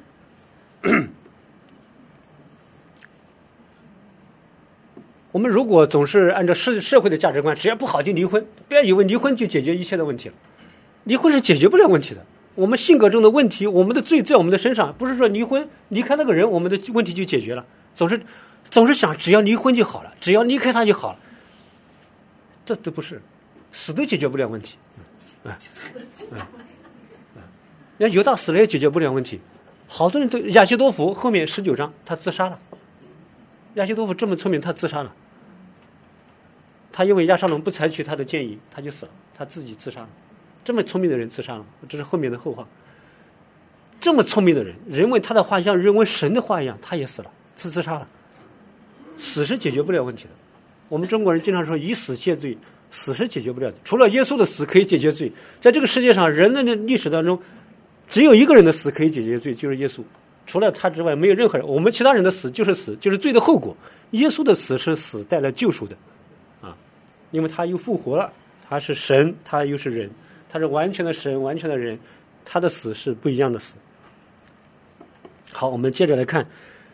Speaker 5: 我们如果总是按照社社会的价值观，只要不好就离婚，不要以为离婚就解决一切的问题了。离婚是解决不了问题的。我们性格中的问题，我们的罪在我们的身上，不是说离婚离开那个人，我们的问题就解决了。总是总是想只要离婚就好了，只要离开他就好了，这都不是，死都解决不了问题。嗯嗯嗯，那犹大死了也解决不了问题。好多人都亚希多弗后面十九章他自杀了。亚希多弗这么聪明，他自杀了。他因为亚沙龙不采取他的建议，他就死了，他自己自杀了。这么聪明的人自杀了，这是后面的后话。这么聪明的人，人为他的话像人为神的话一样，他也死了，自自杀了。死是解决不了问题的。我们中国人经常说以死谢罪，死是解决不了的。除了耶稣的死可以解决罪，在这个世界上人类的历史当中，只有一个人的死可以解决罪，就是耶稣。除了他之外，没有任何人。我们其他人的死就是死，就是罪的后果。耶稣的死是死带来救赎的，啊，因为他又复活了，他是神，他又是人，他是完全的神，完全的人，他的死是不一样的死。好，我们接着来看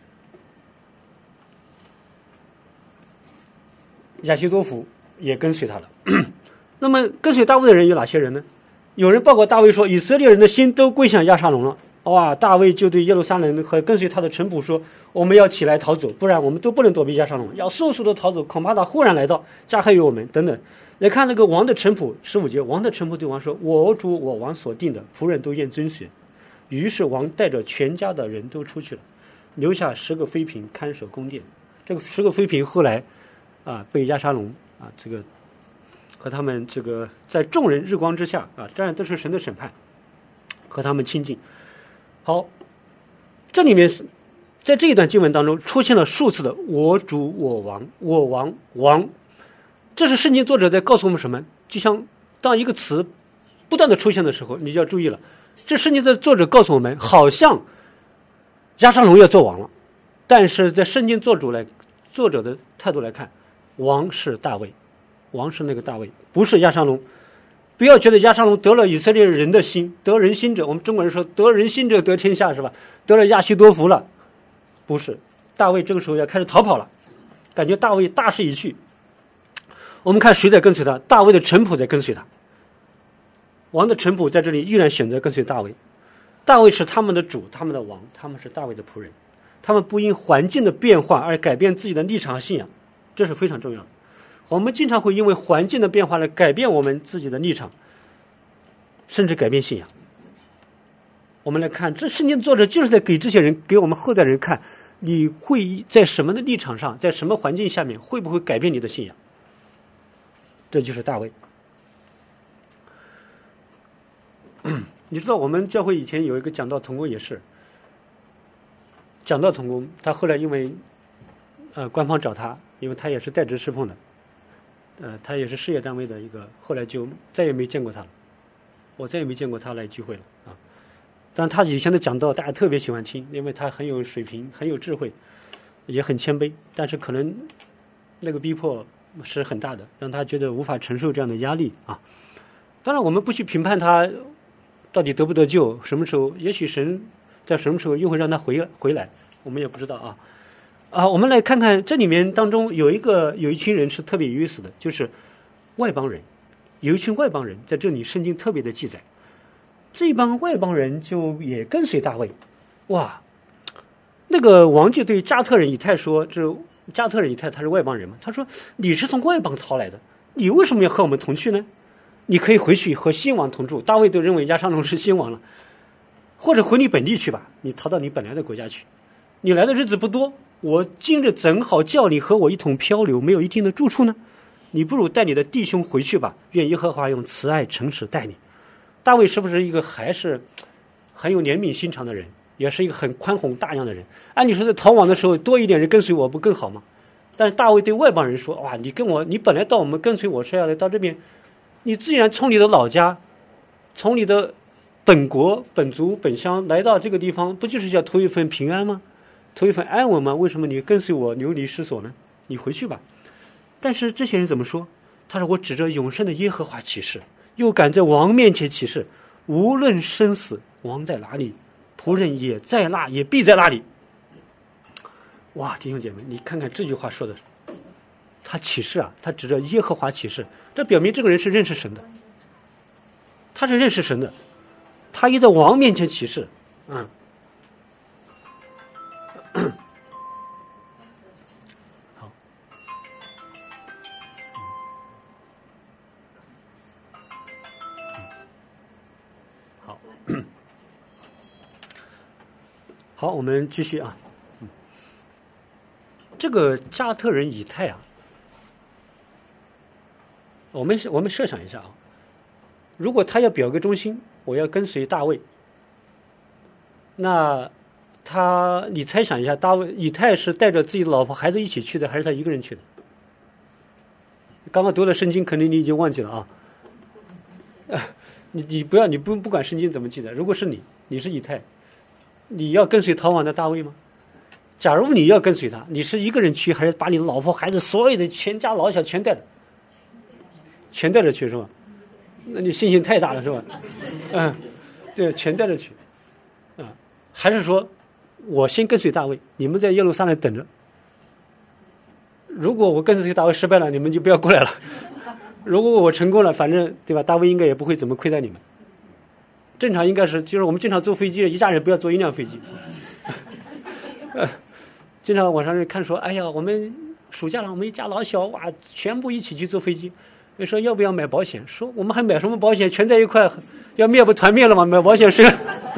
Speaker 5: 亚希多弗也跟随他了。那么跟随大卫的人有哪些人呢？有人报告大卫说，以色列人的心都归向亚沙龙了。哇！大卫就对耶路撒冷和跟随他的臣仆说：“我们要起来逃走，不然我们都不能躲避亚沙龙，要速速的逃走，恐怕他忽然来到，加害于我们。”等等。来看那个王的臣仆，十五节，王的臣仆对王说：“我主我王所定的，仆人都愿遵循。”于是王带着全家的人都出去了，留下十个妃嫔看守宫殿。这个十个妃嫔后来啊被亚沙龙啊这个和他们这个在众人日光之下啊，当然都是神的审判，和他们亲近。好，这里面在这一段经文当中出现了数次的我主我王我王王，这是圣经作者在告诉我们什么？就像当一个词不断的出现的时候，你就要注意了。这圣经的作者告诉我们，好像亚沙龙要做王了，但是在圣经作主来作者的态度来看，王是大卫，王是那个大卫，不是亚沙龙。不要觉得亚沙龙得了以色列人的心，得人心者，我们中国人说得人心者得天下，是吧？得了亚希多弗了，不是。大卫这个时候要开始逃跑了，感觉大卫大势已去。我们看谁在跟随他？大卫的臣仆在跟随他。王的臣仆在这里依然选择跟随大卫。大卫是他们的主，他们的王，他们是大卫的仆人。他们不因环境的变化而改变自己的立场和信仰。 这是非常重要的。我们经常会因为环境的变化来改变我们自己的立场，甚至改变信仰。我们来看，这圣经作者就是在给这些人，给我们后代人看，你会在什么的立场上，在什么环境下面，会不会改变你的信仰？这就是大卫。你知道我们教会以前有一个讲道同工也是，讲道同工，他后来因为呃官方找他，因为他也是代职侍奉的，呃他也是事业单位的一个，后来就再也没见过他了，我再也没见过他来聚会了啊。但他以前的讲道大家特别喜欢听，因为他很有水平，很有智慧，也很谦卑，但是可能那个逼迫是很大的，让他觉得无法承受这样的压力啊。当然我们不去评判他到底得不得救，什么时候，也许神在什么时候又会让他回回来，我们也不知道啊。啊，我们来看看这里面当中有一个有一群人是特别有意思的，就是外邦人，有一群外邦人在这里圣经特别的记载，这帮外邦人就也跟随大卫。哇，那个王就对加特人以太说，这加特人以太他是外邦人嘛，他说你是从外邦逃来的，你为什么要和我们同去呢？你可以回去和新王同住，大卫都认为押沙龙是新王了，或者回你本地去吧，你逃到你本来的国家去，你来的日子不多，我今日怎好叫你和我一同漂流，没有一定的住处呢？你不如带你的弟兄回去吧，愿耶和华用慈爱诚实待你。大卫是不是一个还是很有怜悯心肠的人，也是一个很宽宏大量的人？按理说在逃亡的时候多一点人跟随我不更好吗？但是大卫对外邦人说，哇，你跟我，你本来到我们跟随我是要来到这边，你自然从你的老家，从你的本国本族本乡来到这个地方，不就是要图一份平安吗？图一份安稳吗？为什么你跟随我流离失所呢？你回去吧。但是这些人怎么说？他说，我指着永生的耶和华起誓，又敢在王面前起誓，无论生死，王在哪里，仆人也在那，也必在那里。哇，弟兄姐妹，你看看这句话说的，他起誓啊，他指着耶和华起誓，这表明这个人是认识神的，他是认识神的，他一在王面前起誓，嗯，好，好，好，我们继续啊。这个加特人以太啊，我们我们设想一下啊，如果他要表个忠心，我要跟随大卫，那他你猜想一下，大卫以太是带着自己的老婆孩子一起去的，还是他一个人去的？刚刚读了圣经，肯定你已经忘记了啊。呃、你你不要你不不管圣经怎么记载，如果是你，你是以太，你要跟随逃亡的大卫吗？假如你要跟随他，你是一个人去，还是把你的老婆孩子所有的全家老小全带着，全带着去是吧？那你信心太大了是吧？嗯，对，全带着去，啊、嗯，还是说我先跟随大卫，你们在耶路撒冷等着，如果我跟随大卫失败了，你们就不要过来了，如果我成功了，反正对吧？大卫应该也不会怎么亏待你们。正常应该是，就是我们经常坐飞机，一家人不要坐一辆飞机。呃经常网上人看说，哎呀，我们暑假了，我们一家老小哇，全部一起去坐飞机。你说要不要买保险？说我们还买什么保险？全在一块，要灭不团灭了吗？买保险谁？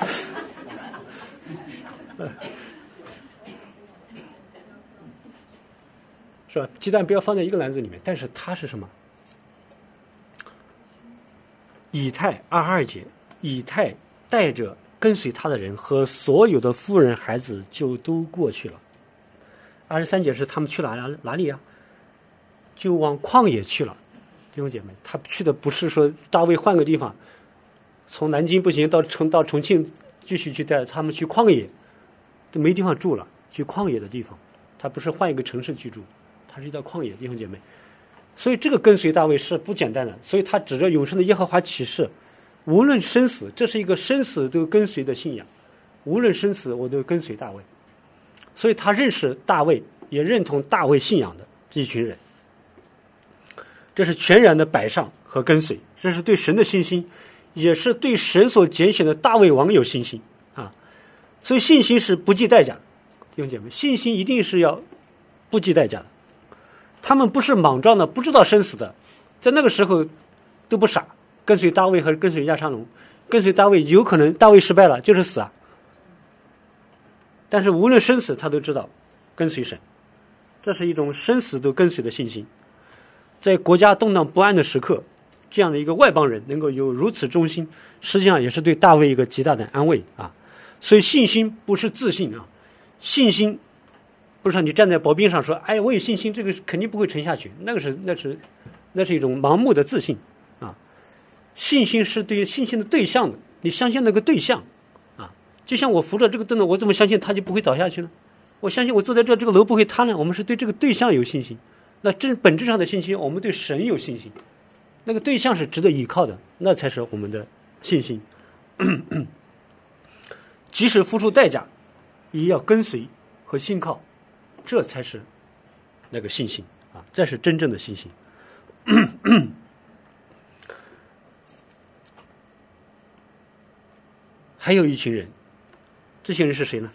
Speaker 5: 是吧？鸡蛋不要放在一个篮子里面。但是他是什么？以太二二节，以太带着跟随他的人和所有的妇人孩子就都过去了。二十三节是他们去哪哪哪里啊？就往旷野去了。弟兄姐妹，他去的不是说大卫换个地方，从南京不行到重到重庆继续去带他们去旷野，都没地方住了，去旷野的地方。他不是换一个城市居住，他是到旷野。弟兄姐妹，所以这个跟随大卫是不简单的，所以他指着永生的耶和华起誓，无论生死，这是一个生死都跟随的信仰，无论生死我都跟随大卫。所以他认识大卫，也认同大卫信仰的这一群人，这是全然的摆上和跟随，这是对神的信心，也是对神所拣选的大卫王有信心啊。所以信心是不计代价的，弟兄姐妹，信心一定是要不计代价的。 他们不是莽撞的，不知道生死的，在那个时候都不傻，跟随大卫和跟随亚沙龙，跟随大卫有可能大卫失败了就是死啊，但是无论生死他都知道跟随神，这是一种生死都跟随的信心。在国家动荡不安的时刻，这样的一个外邦人能够有如此忠心，实际上也是对大卫一个极大的安慰啊。所以信心不是自信啊，信心不是说你站在薄冰上说哎我有信心，这个肯定不会沉下去，那个是那是那是一种盲目的自信啊。信心是对信心的对象的，你相信那个对象啊。就像我扶着这个凳子，我怎么相信它就不会倒下去呢？我相信我坐在这这个楼不会塌呢。我们是对这个对象有信心，那这本质上的信心，我们对神有信心，那个对象是值得依靠的，那才是我们的信心。即使付出代价也要跟随和信靠，这才是那个信心啊，这是真正的信心。还有一群人，这些人是谁呢？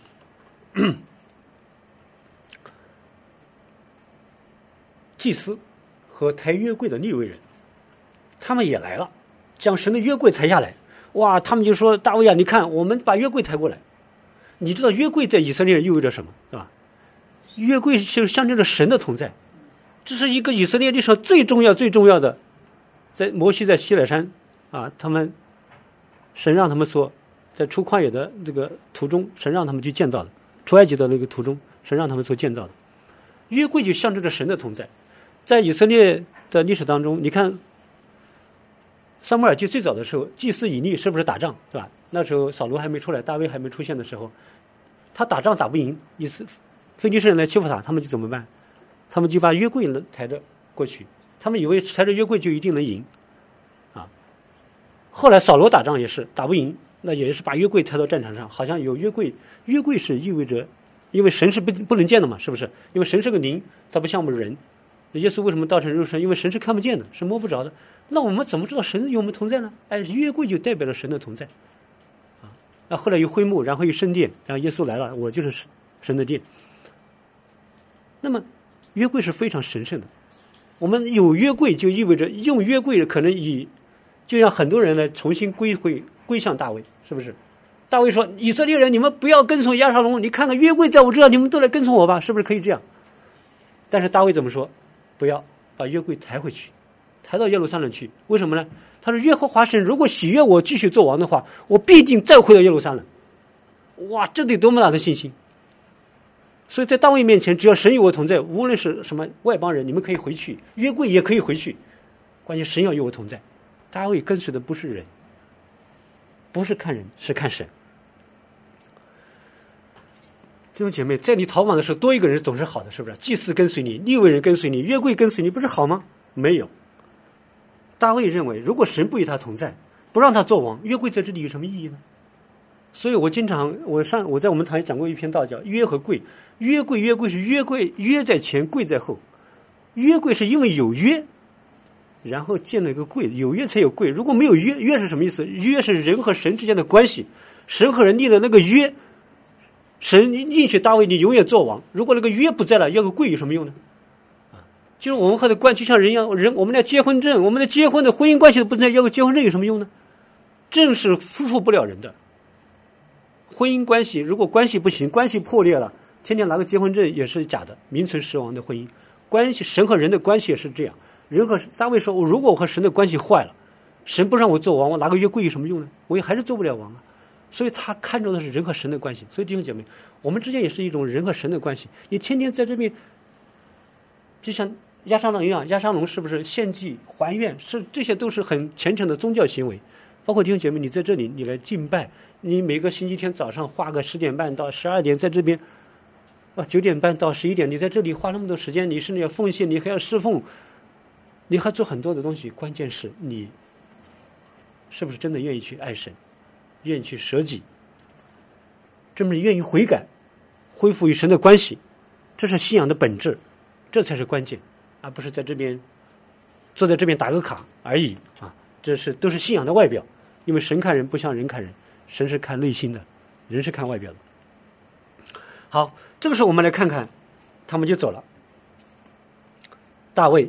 Speaker 5: 祭司和抬约柜的利未人，他们也来了，将神的约柜抬下来。哇，他们就说大卫啊，你看我们把约柜抬过来。你知道约柜在以色列意味着什么，是吧？约柜就象征着神的同在，这是一个以色列历史上最重要最重要的。在摩西在西奈山啊，他们神让他们说，在出旷野的这个途中，神让他们去建造的，出埃及的那个途中，神让他们所建造的约柜就象征着神的同在。在以色列的历史当中，你看撒母耳记最早的时候，祭司以利是不是打仗，是吧？那时候扫罗还没出来，大卫还没出现的时候，他打仗打不赢，以色非利士人来欺负他，他们就怎么办？他们就把约柜抬着过去，他们以为抬着约柜就一定能赢啊。后来扫罗打仗也是打不赢，那也是把约柜抬到战场上，好像有约柜，约柜是意味着，因为神是不不能见的嘛，是不是？因为神是个灵，他不像我们人。耶稣为什么道成肉身？因为神是看不见的，是摸不着的。那我们怎么知道神与我们同在呢？哎，约柜就代表了神的同在啊。那后来有会幕，然后有圣殿，然后耶稣来了，我就是神的殿。那么约柜是非常神圣的，我们有约柜就意味着用约柜可能以就让很多人来重新归回归向大卫，是不是？大卫说以色列人，你们不要跟从亚沙龙，你看看约柜在我这儿，你们都来跟从我吧，是不是可以这样？但是大卫怎么说？不要把约柜抬回去，抬到耶路撒冷去。为什么呢？他说耶和华神如果喜悦我继续做王的话，我必定再回到耶路撒冷。哇，这得多么大的信心！所以在大卫面前，只要神与我同在，无论是什么外邦人，你们可以回去，约柜也可以回去，关键神要与我同在。大卫跟随的不是人，不是看人，是看神。弟兄姐妹，在你逃亡的时候，多一个人总是好的，是不是？祭司跟随你，利未人跟随你，约柜跟随你，不是好吗？没有。大卫认为，如果神不与他同在，不让他做王，约柜在这里有什么意义呢？所以我经常，我上我在我们团讲过一篇道，叫约和柜。约柜约柜是约柜，约在前，柜在后。约柜是因为有约，然后建了一个柜，有约才有柜。如果没有约，约是什么意思？约是人和神之间的关系，神和人立的那个约。神应许大卫你永远做王，如果那个约不在了，要个柜有什么用呢？啊，就是我们和的关系像人一样，人我们的结婚证，我们的结婚的婚姻关系都不在，要个结婚证有什么用呢？证是束缚不了人的。婚姻关系如果关系不行，关系破裂了，天天拿个结婚证也是假的，名存实亡的婚姻关系。神和人的关系也是这样，人和大卫说，如果我和神的关系坏了，神不让我做王，我拿个约柜有什么用呢？我也还是做不了王啊。所以他看重的是人和神的关系。所以弟兄姐妹，我们之间也是一种人和神的关系。你天天在这边，就像亚沙龙一样，亚沙龙是不是献祭还愿？是，这些都是很虔诚的宗教行为。包括弟兄姐妹，你在这里，你来敬拜，你每个星期天早上花个十点半到十二点，在这边，啊九点半到十一点，你在这里花那么多时间，你甚至要奉献，你还要侍奉，你还做很多的东西。关键是你是不是真的愿意去爱神？愿意去舍己，这么愿意悔改，恢复与神的关系，这是信仰的本质，这才是关键，而不是在这边坐在这边打个卡而已啊！这是都是信仰的外表，因为神看人不像人看人，神是看内心的，人是看外表的。好，这个时候我们来看看，他们就走了。 大卫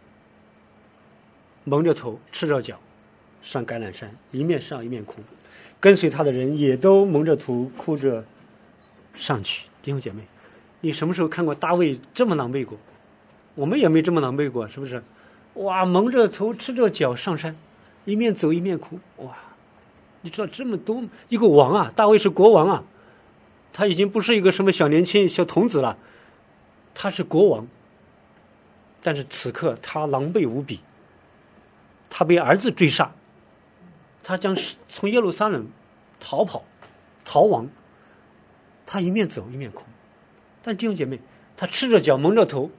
Speaker 5: 蒙着头赤着脚上橄榄山，一面上一面哭，跟随他的人也都蒙着头哭着上去。弟兄姐妹，你什么时候看过大卫这么狼狈过？我们也没这么狼狈过，是不是？哇，蒙着头赤着脚上山，一面走一面哭。哇，你知道这么多一个王啊，大卫是国王啊，他已经不是一个什么小年轻小童子了，他是国王。但是此刻他狼狈无比，他被儿子追杀，他将从耶路撒冷逃跑逃亡，他一面走一面哭。但弟兄姐妹，他赤着脚蒙着头，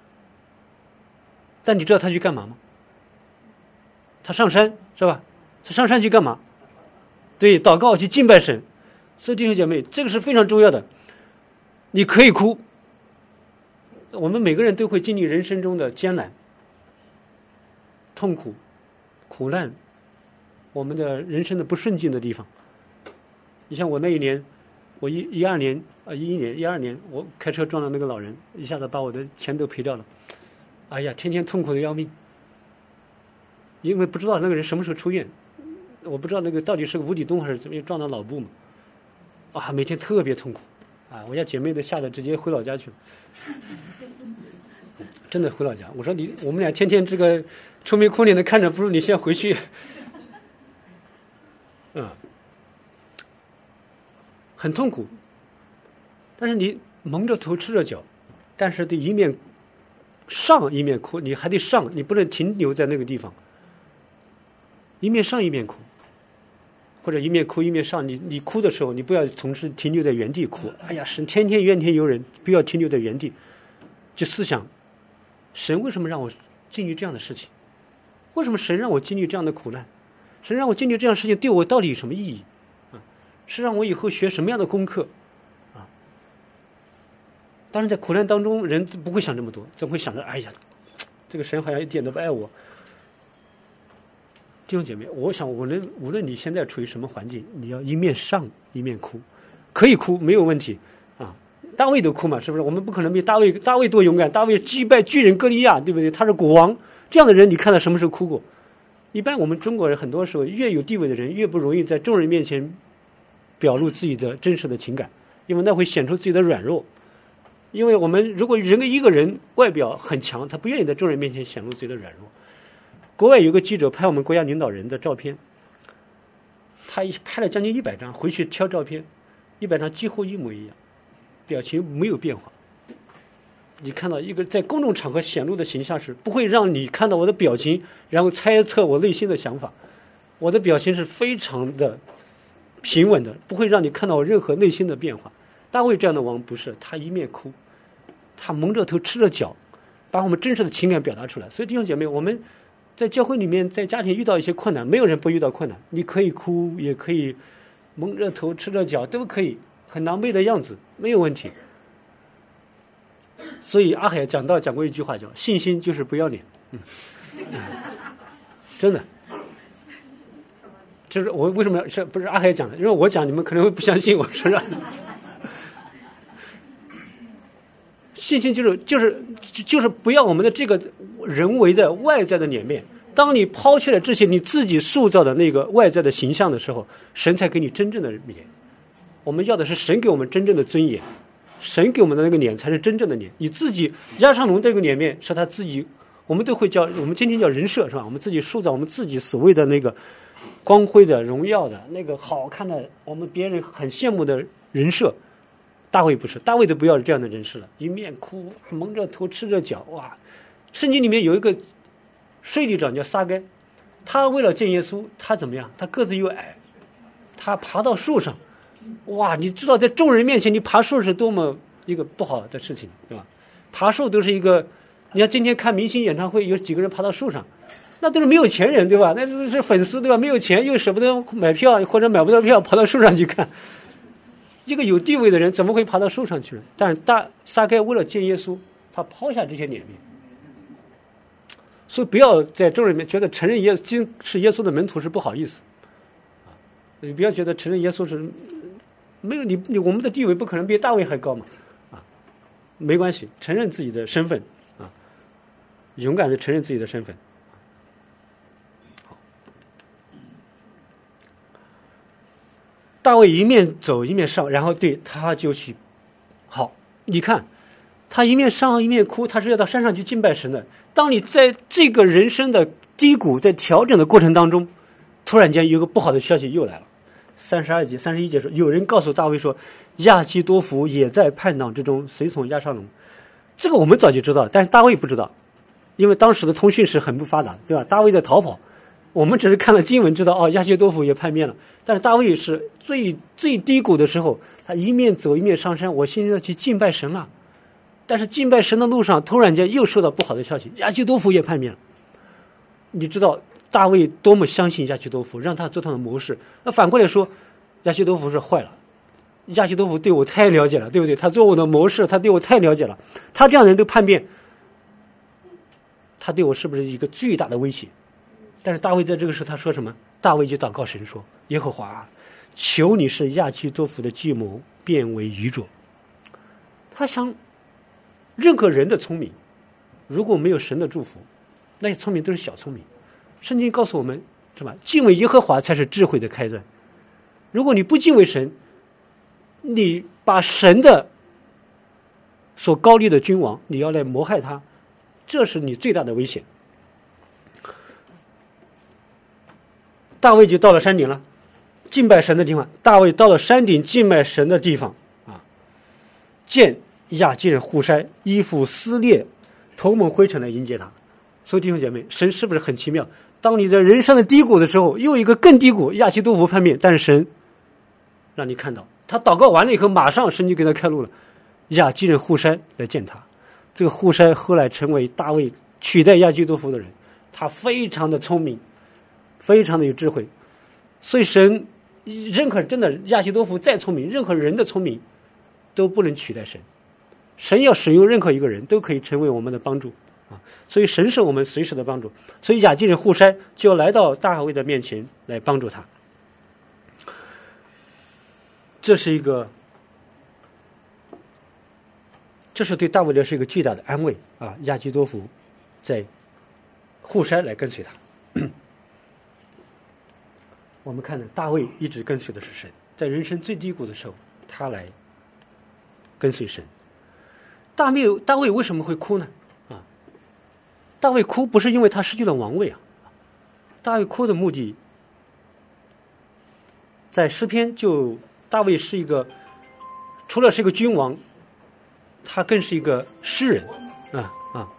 Speaker 5: 但你知道他去干嘛吗？他上山是吧？他上山去干嘛？对，祷告，去敬拜神。所以弟兄姐妹，这个是非常重要的。你可以哭，我们每个人都会经历人生中的艰难、痛苦、苦难，我们的人生的不顺境的地方。你像我那一年，我一一二年啊一一年一二年，我开车撞到那个老人，一下子把我的钱都赔掉了。哎呀，天天痛苦的要命，因为不知道那个人什么时候出院，我不知道那个到底是个无底洞还是怎么样，撞到脑部嘛。啊，每天特别痛苦，啊，我家姐妹都吓得直接回老家去了。真的回老家，我说你我们俩天天这个愁眉苦脸的看着，不如你先回去。嗯，很痛苦，但是你蒙着头赤着脚，但是得一面上一面哭，你还得上，你不能停留在那个地方，一面上一面哭，或者一面哭一面上。你你哭的时候，你不要总是停留在原地哭。哎呀，神天天怨天尤人，不要停留在原地，就思想。神为什么让我经历这样的事情？为什么神让我经历这样的苦难？神让我经历这样的事情对我到底有什么意义？啊，是让我以后学什么样的功课？啊，当然在苦难当中，人不会想这么多，总会想着，哎呀，这个神好像一点都不爱我。弟兄姐妹，我想无论无论你现在处于什么环境，你要一面上一面哭，可以哭没有问题。大卫都哭嘛，是不是？我们不可能比大卫大卫多勇敢，大卫击败巨人歌利亚，对不对？他是国王，这样的人你看他什么时候哭过？一般我们中国人很多时候越有地位的人越不容易在众人面前表露自己的真实的情感，因为那会显出自己的软弱。因为我们如果人一个人外表很强，他不愿意在众人面前显露自己的软弱。国外有个记者拍我们国家领导人的照片，他拍了将近一百张，回去挑照片，一百张几乎一模一样。表情没有变化。你看到一个在公众场合显露的形象时，不会让你看到我的表情，然后猜测我内心的想法。我的表情是非常的平稳的，不会让你看到我任何内心的变化。大卫这样的王不是，他一面哭，他蒙着头赤着脚，把我们真实的情感表达出来。所以弟兄姐妹，我们在教会里面，在家庭遇到一些困难，没有人不遇到困难。你可以哭，也可以蒙着头赤着脚，都可以。很狼狈的样子没有问题。所以阿海讲到讲过一句话，叫信心就是不要脸。嗯，真的，就是我为什么是不是阿海讲的？因为我讲你们可能会不相信我，是吧？信心就是就是就是不要我们的这个人为的外在的脸面。当你抛弃了这些你自己塑造的那个外在的形象的时候，神才给你真正的脸。我们要的是神给我们真正的尊严，神给我们的那个脸才是真正的脸。你自己亚沙龙这个脸面是他自己，我们都会叫，我们今天叫人设是吧？我们自己塑造我们自己所谓的那个光辉的、荣耀的、那个好看的，我们别人很羡慕的人设。大卫不是，大卫都不要这样的人设了，一面哭，蒙着头，赤着脚，哇！圣经里面有一个税吏长叫撒该，他为了见耶稣，他怎么样？他个子又矮，他爬到树上。哇，你知道在众人面前你爬树是多么一个不好的事情，对吧？爬树都是一个，你看今天看明星演唱会，有几个人爬到树上，那都是没有钱人，对吧？那都是粉丝，对吧？没有钱又舍不得买票或者买不到票，跑到树上去看。一个有地位的人怎么会爬到树上去呢？但是大撒该为了见耶稣，他抛下这些脸面。所以不要在众人面觉得承认耶稣是耶稣的门徒是不好意思。你不要觉得承认耶稣是没有你你我们的地位不可能比大卫还高嘛，啊，没关系，承认自己的身份啊。 勇敢的承认自己的身份。好，大卫一面走一面上，然后对他就去。好，你看他一面上一面哭，他是要到山上去敬拜神的。当你在这个人生的低谷在调整的过程当中，突然间有个不好的消息又来了。三十二节三十一节说，有人告诉大卫说，亚基多弗也在叛党之中随从押沙龙。这个我们早就知道，但是大卫不知道，因为当时的通讯是很不发达，对吧？大卫在逃跑，我们只是看了经文知道，哦，亚基多弗也叛变了。但是大卫是最最低谷的时候，他一面走一面上山，我现在要去敬拜神了。但是敬拜神的路上，突然间又收到不好的消息，亚基多弗也叛变了。你知道大卫多么相信亚基多弗，让他做他的谋士。那反过来说，亚基多弗是坏了，亚基多弗对我太了解了，对不对？他做我的谋士，他对我太了解了。他这样的人都叛变，他对我是不是一个巨大的威胁？但是大卫在这个时候他说什么？大卫就祷告神说，耶和华，求你使亚基多弗的计谋变为愚拙。他想，任何人的聪明如果没有神的祝福，那些聪明都是小聪明。圣经告诉我们是吧？敬畏耶和华才是智慧的开端。如果你不敬畏神，你把神的所高立的君王，你要来谋害他，这是你最大的危险。大卫就到了山顶了，敬拜神的地方。大卫到了山顶敬拜神的地方啊，见亚基人户筛衣服撕裂，头蒙灰尘来迎接他。所以弟兄姐妹，神是不是很奇妙？当你在人生的低谷的时候，又一个更低谷，亚基多弗叛变，但是神让你看到，他祷告完了以后，马上神就给他开路了。亚基人户筛来见他，这个户筛后来成为大卫取代亚基多弗的人，他非常的聪明，非常的有智慧。所以神任何真的亚基多弗再聪明，任何人的聪明都不能取代神。神要使用任何一个人都可以成为我们的帮助啊！所以神是我们随时的帮助。所以亚基人户筛就来到大卫的面前来帮助他。这是一个，这是对大卫来说是一个巨大的安慰啊！亚基多弗在户筛来跟随他。我们看到大卫一直跟随的是神，在人生最低谷的时候，他来跟随神。大卫大卫为什么会哭呢？啊，大卫哭不是因为他失去了王位啊，大卫哭的目的，在诗篇就大卫是一个，除了是一个君王，他更是一个诗人啊啊。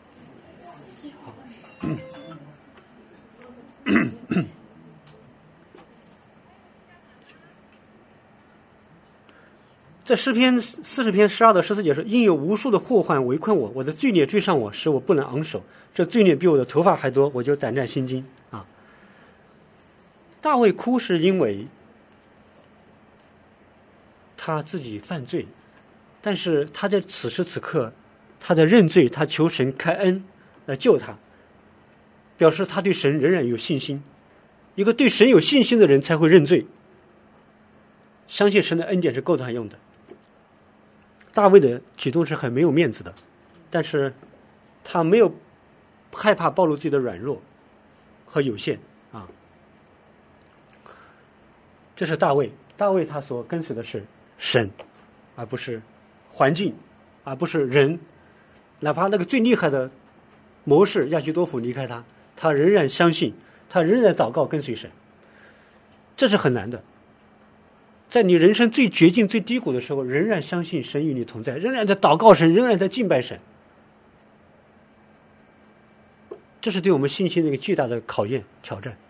Speaker 5: 在诗篇四十篇十二到十四节说，因有无数的祸患围困我，我的罪孽追上我，使我不能昂首。这罪孽比我的头发还多，我就胆战心惊啊。大卫哭是因为他自己犯罪，但是他在此时此刻，他在认罪，他求神开恩来救他，表示他对神仍然有信心。一个对神有信心的人才会认罪，相信神的恩典是够他用的。大卫的举动是很没有面子的，但是他没有害怕暴露自己的软弱和有限啊。这是大卫，大卫他所跟随的是神，而不是环境，而不是人。哪怕那个最厉害的谋士亚基多弗离开他，他仍然相信，他仍然祷告跟随神。这是很难的。在你人生最绝境最低谷的时候，仍然相信神与你同在，仍然在祷告神，仍然在敬拜神，这是对我们信心的一个巨大的考验挑战。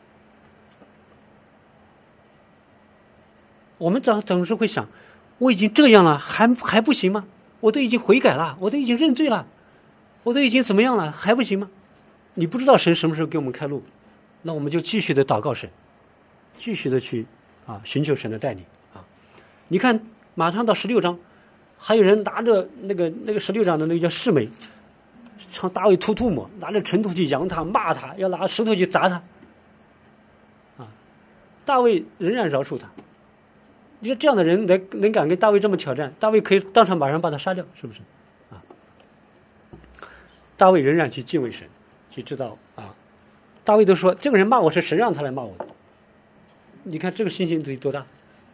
Speaker 5: 我们总总是会想，我已经这样了，还还不行吗？我都已经悔改了，我都已经认罪了，我都已经怎么样了，还不行吗？你不知道神什么时候给我们开路，那我们就继续的祷告神，继续的去啊，寻求神的带领啊！你看，马上到十六章，还有人拿着那个那个十六章的那个叫示每，朝大卫吐唾沫，拿着尘土去扬他，骂他，要拿石头去砸他。啊，大卫仍然饶恕他。你说这样的人能能敢跟大卫这么挑战？大卫可以当场马上把他杀掉，是不是？啊， 大卫仍然去敬畏神，去知道啊，大卫都说这个人骂我是神让他来骂我的，你看这个信心得多大。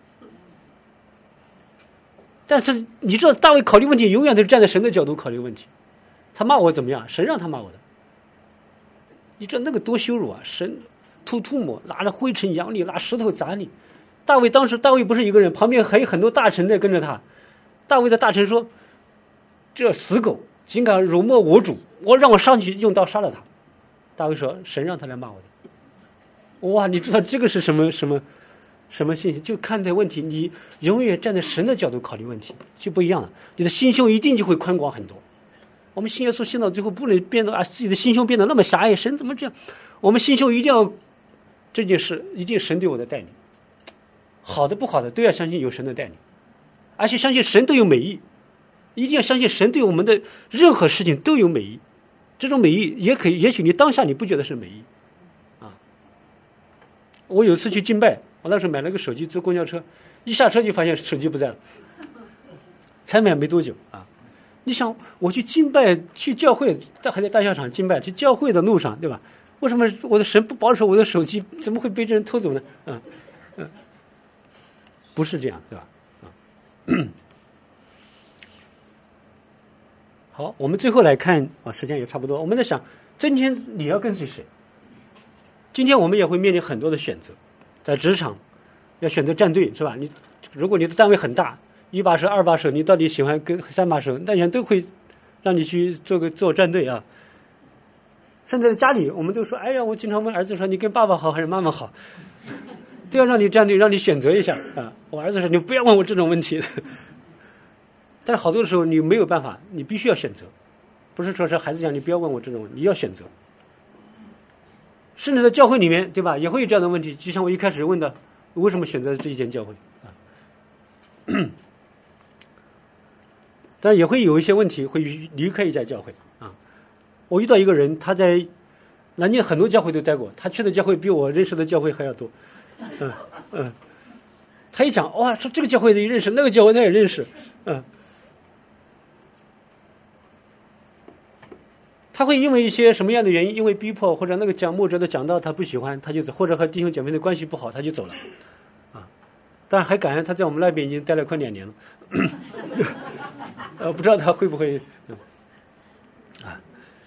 Speaker 5: 但是你知道大卫考虑问题永远都是站在神的角度考虑问题，他骂我怎么样，神让他骂我的，你知道那个多羞辱啊，神吐吐沫，拿着灰尘扬你，拿石头砸你。大卫当时大卫不是一个人，旁边还有很多大臣在跟着他，大卫的大臣说这死狗竟敢辱没我主，我让我上去用刀杀了他。大卫说神让他来骂我的。哇，你知道这个是什么什么什么信息？就看待问题，你永远站在神的角度考虑问题就不一样了，你的心胸一定就会宽广很多。我们信耶稣信到最后不能变得啊自己的心胸变得那么狭隘，神怎么这样？我们心胸一定要这件事一定神对我的带领，好的不好的都要相信有神的带领，而且相信神都有美意，一定要相信神对我们的任何事情都有美意。这种美意也可以，也许你当下你不觉得是美意啊。我有一次去敬拜，我那时候买了个手机，坐公交车，一下车就发现手机不在了，才买没多久啊。你想我去敬拜，去教会，还在大教场敬拜，去教会的路上，对吧？为什么我的神不保守我的手机，怎么会被这人偷走呢？嗯嗯，不是这样，对吧？啊，好，我们最后来看啊，时间也差不多。我们在想，今天你要跟随谁？今天我们也会面临很多的选择，在职场要选择站队，是吧？你如果你的单位很大，一把手、二把手，你到底喜欢跟三把手？那人都会让你去做个做战队啊。甚至在家里，我们都说，哎呀，我经常问儿子说，你跟爸爸好还是妈妈好？都要让你站队，让你选择一下啊。我儿子说，你不要问我这种问题。但是好多的时候你没有办法，你必须要选择，不是说是孩子讲你不要问我这种问题，你要选择。甚至在教会里面，对吧，也会有这样的问题，就像我一开始问的，为什么选择这一间教会啊？但也会有一些问题会离开一家教会啊。我遇到一个人，他在南京很多教会都待过，他去的教会比我认识的教会还要多。嗯嗯，他一讲哇，说这个教会他也认识，那个教会他也认识，嗯。他会因为一些什么样的原因，因为逼迫或者那个讲牧者的讲道他不喜欢，他就走，或者和弟兄姐妹的关系不好，他就走了，啊！但是还感恩他在我们那边已经待了快两年了，呃，不知道他会不会，嗯，啊，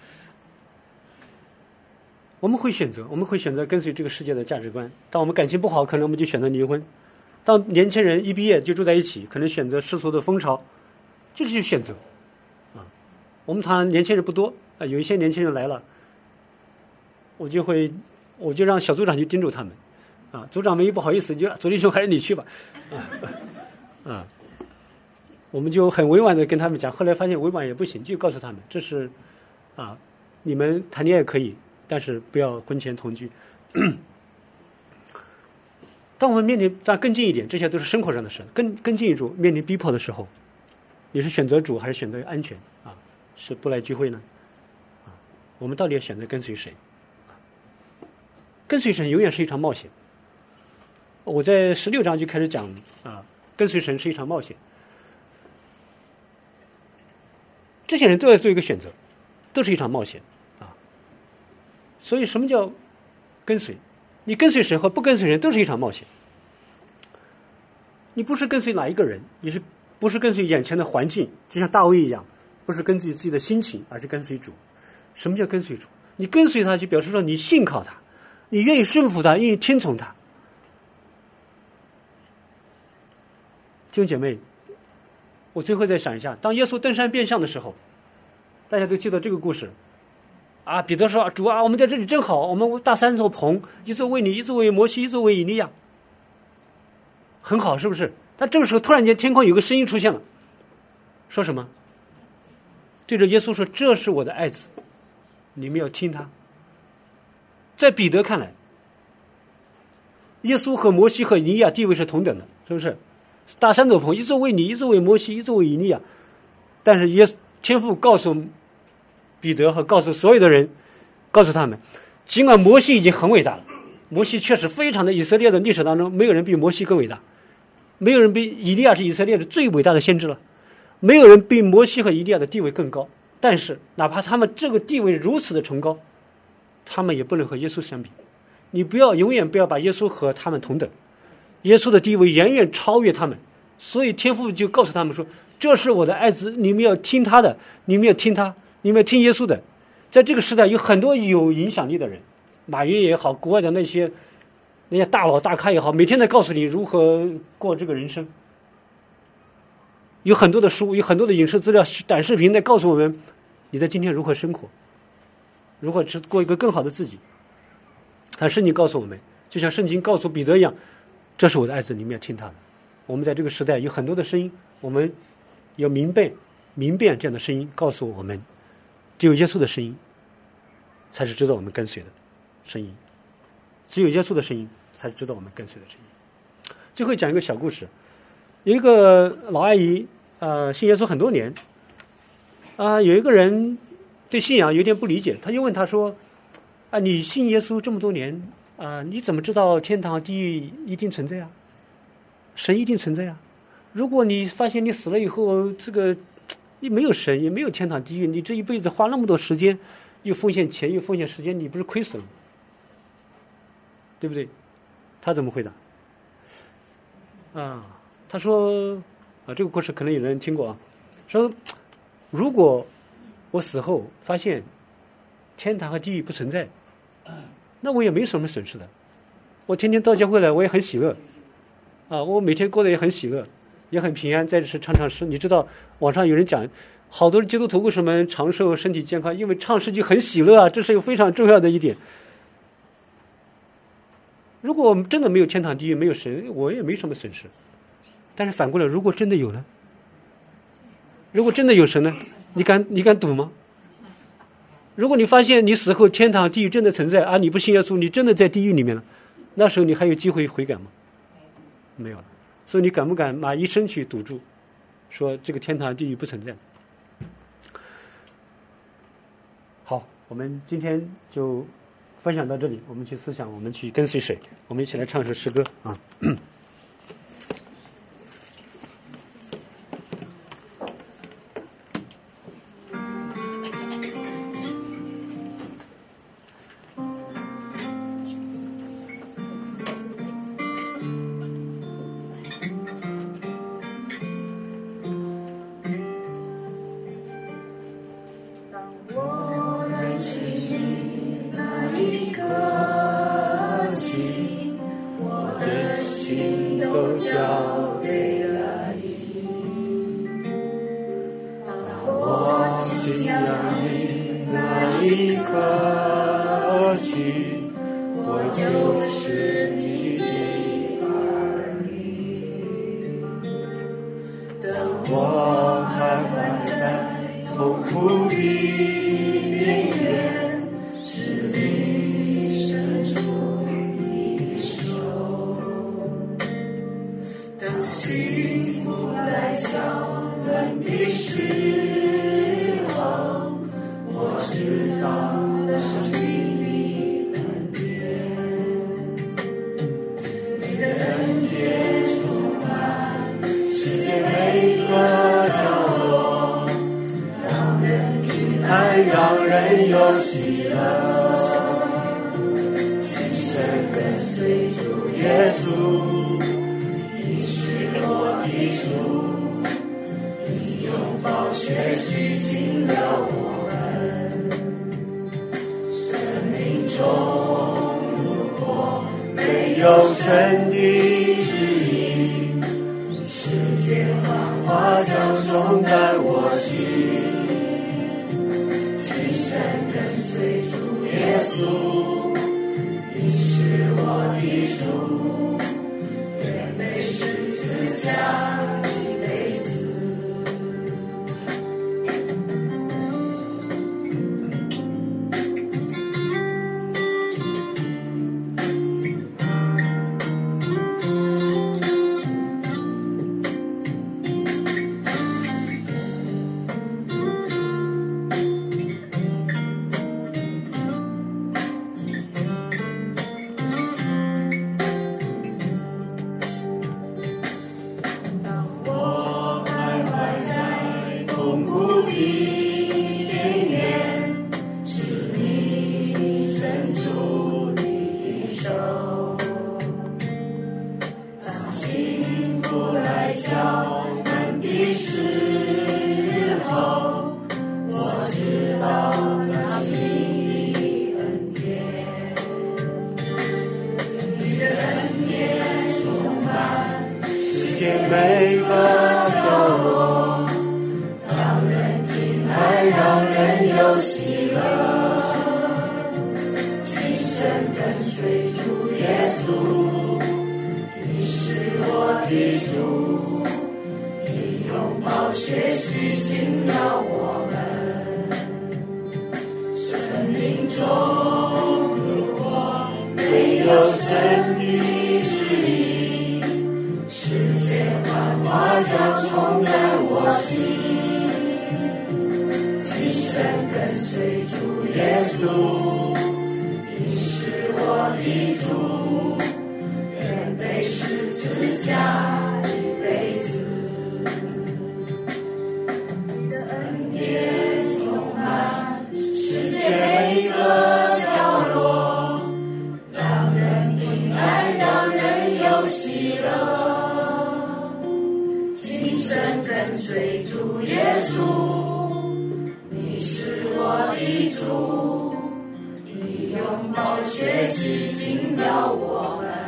Speaker 5: 我们会选择，我们会选择跟随这个世界的价值观。当我们感情不好，可能我们就选择离婚；当年轻人一毕业就住在一起，可能选择世俗的风潮，这就是选择，啊！我们常年轻人不多。啊，有一些年轻人来了，我就会，我就让小组长去叮嘱他们，啊，组长们也不好意思，就左弟兄还是你去吧，啊，啊，我们就很委婉的跟他们讲，后来发现委婉也不行，就告诉他们，这是，啊，你们谈恋爱可以，但是不要婚前同居。当我们面临这样更近一点，这些都是生活上的事，更更进一步面临逼迫的时候，你是选择主还是选择安全啊？是不来聚会呢？我们到底要选择跟随谁？跟随神永远是一场冒险。我在十六章就开始讲啊，跟随神是一场冒险。这些人都要做一个选择，都是一场冒险啊。所以什么叫跟随？你跟随神和不跟随神都是一场冒险。你不是跟随哪一个人，你是不是跟随眼前的环境？就像大卫一样，不是跟随自己的心情，而是跟随主。什么叫跟随主？你跟随他，就表示说你信靠他，你愿意顺服他，愿意听从他。弟兄姐妹，我最后再想一下，当耶稣登山变相的时候，大家都记得这个故事啊。彼得说：“主啊，我们在这里真好，我们搭三座棚，一座为你，一座为摩西，一座为以利亚，很好，是不是？”但这个时候，突然间天空有个声音出现了，说什么？对着耶稣说：“这是我的爱子。”你们要听他。在彼得看来，耶稣和摩西和以利亚地位是同等的，是不是？搭三座棚，一座为你，一座为摩西，一座为以利亚。但是耶天父告诉彼得和告诉所有的人，告诉他们，尽管摩西已经很伟大了，摩西确实非常的，以色列的历史当中没有人比摩西更伟大，没有人比以利亚是以色列的最伟大的先知了，没有人比摩西和以利亚的地位更高。 但是哪怕他们这个地位如此的崇高，他们也不能和耶稣相比。你不要永远不要把耶稣和他们同等，耶稣的地位远远超越他们，所以天父就告诉他们说，这是我的爱子，你们要听他的，你们要听他，你们要听耶稣的。在这个时代有很多有影响力的人，马云也好，国外的那些那些大佬大咖也好，每天在告诉你如何过这个人生。有很多的书，有很多的影视资料、短视频在告诉我们，你在今天如何生活，如何过一个更好的自己。但圣经告诉我们，就像圣经告诉彼得一样，这是我的爱子，你们要听他的。我们在这个时代有很多的声音，我们要明辨明辨这样的声音，告诉我们，只有耶稣的声音才是值得我们跟随的声音，只有耶稣的声音才是值得我们跟随的声音。最后讲一个小故事，有一个老阿姨，呃，信耶稣很多年，啊、呃，有一个人对信仰有点不理解，他就问他说，啊，你信耶稣这么多年，啊、呃，你怎么知道天堂地狱一定存在啊？神一定存在啊？如果你发现你死了以后，这个也没有神，也没有天堂地狱，你这一辈子花那么多时间，又奉献钱又奉献时间，你不是亏死了吗？对不对？他怎么回答？啊，他说啊，这个故事可能有人听过啊，说如果我死后发现天堂和地狱不存在，那我也没什么损失的，我天天到教会来，我也很喜乐啊，我每天过得也很喜乐，也很平安，在这是唱唱诗。你知道网上有人讲，好多基督徒为什么长寿身体健康，因为唱诗就很喜乐啊，这是一个非常重要的一点。如果我们真的没有天堂地狱，没有神，我也没什么损失。但是反过来，如果真的有呢？如果真的有神呢？你敢你敢赌吗？如果你发现你死后天堂地狱真的存在，啊，你不信耶稣，你真的在地狱里面了，那时候你还有机会悔改吗？没有了。所以你敢不敢拿一生去赌注，说这个天堂地狱不存在？好，我们今天就分享到这里，我们去思想，我们去跟随谁？我们一起来唱首诗歌啊。
Speaker 4: 喜乐，今生跟随主耶稣，你是我的主，你用宝血洗净了我们。生命中如果没有神的指引，世界繁华将冲淡我心。今生跟随主耶稣，你是我的主，愿背十字架一辈子。你的恩典充满世界每个角落，让人平安，让人有喜乐。今生跟随主耶稣，你是我的主，你用宝血洗净了我们。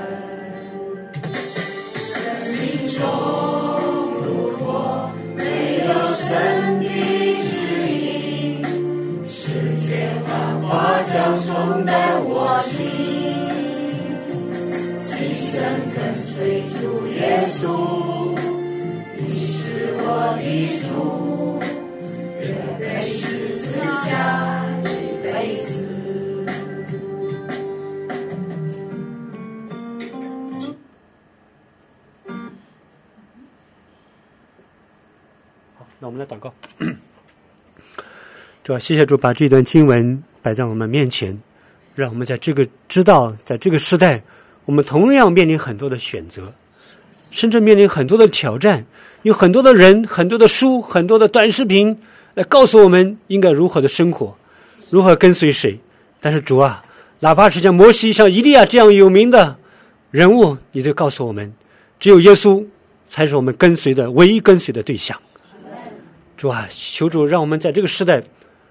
Speaker 4: 生命中如果没有神的指引，世界繁华将冲淡我心。今生跟随主耶稣，你是我的主，愿背十字架一辈子。
Speaker 5: 好，那我们来祷告。主要谢谢主把这段经文摆在我们面前，让我们在这个知道，在这个时代，我们同样面临很多的选择，甚至面临很多的挑战，有很多的人、很多的书、很多的短视频来告诉我们应该如何的生活，如何跟随谁。但是主啊，哪怕是像摩西、像以利亚这样有名的人物，你都告诉我们，只有耶稣才是我们跟随的唯一跟随的对象。主啊，求主让我们在这个时代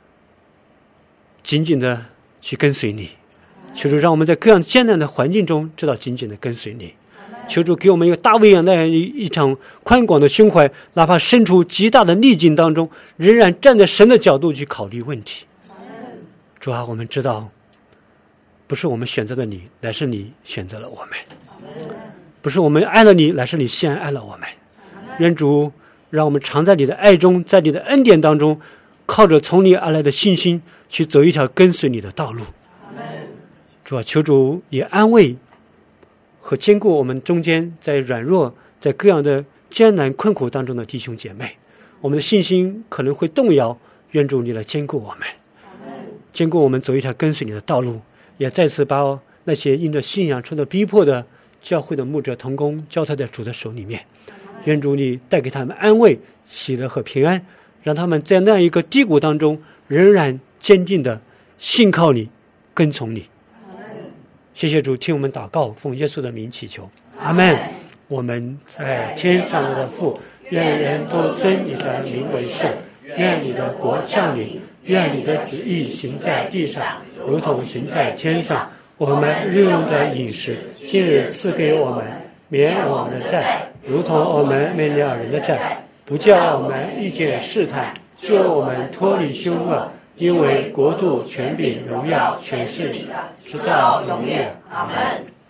Speaker 5: 紧紧的去跟随你，求主让我们在各样艰难的环境中知道紧紧的跟随你。求主给我们一个大卫一样的一一场宽广的胸怀，哪怕身处极大的逆境当中，仍然站在神的角度去考虑问题。主啊，我们知道不是我们选择了你，乃是你选择了我们；不是我们爱了你，乃是你先爱了我们。愿主让我们常在你的爱中，在你的恩典当中，靠着从你而来的信心去走一条跟随你的道路。主啊，求主也安慰和坚固我们中间在软弱、在各样的艰难困苦当中的弟兄姐妹。我们的信心可能会动摇，愿主你来坚固我们，坚固我们走一条跟随你的道路。也再次把那些因着信仰受到逼迫的教会的牧者同工交托在主的手里面，愿主你带给他们安慰、喜乐和平安，让他们在那样一个低谷当中仍然坚定的信靠你、跟从你。谢谢主，听我们祷告，奉耶稣的名祈求，阿们。我们在天上的父，愿人都尊你的名为圣，愿你的国降临，愿你的旨意行在地上，如同行在天上。我们日用的饮食，今日赐给我们，免我们的债，如同我们免了人的债，不叫我们遇见试探，救我们脱离凶恶。因为国度、权柄、荣耀全是你的，直到永远。阿们。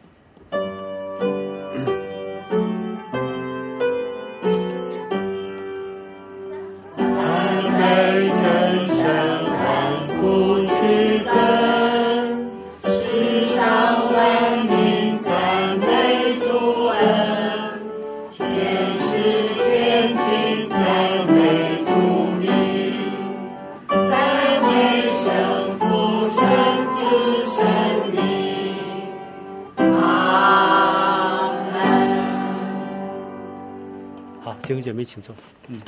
Speaker 1: 赞美真神万福之根，世上万民赞美主恩，天使天君赞美主名。圣父、圣子、圣灵，阿门。
Speaker 5: 好，弟兄姐妹请坐。嗯。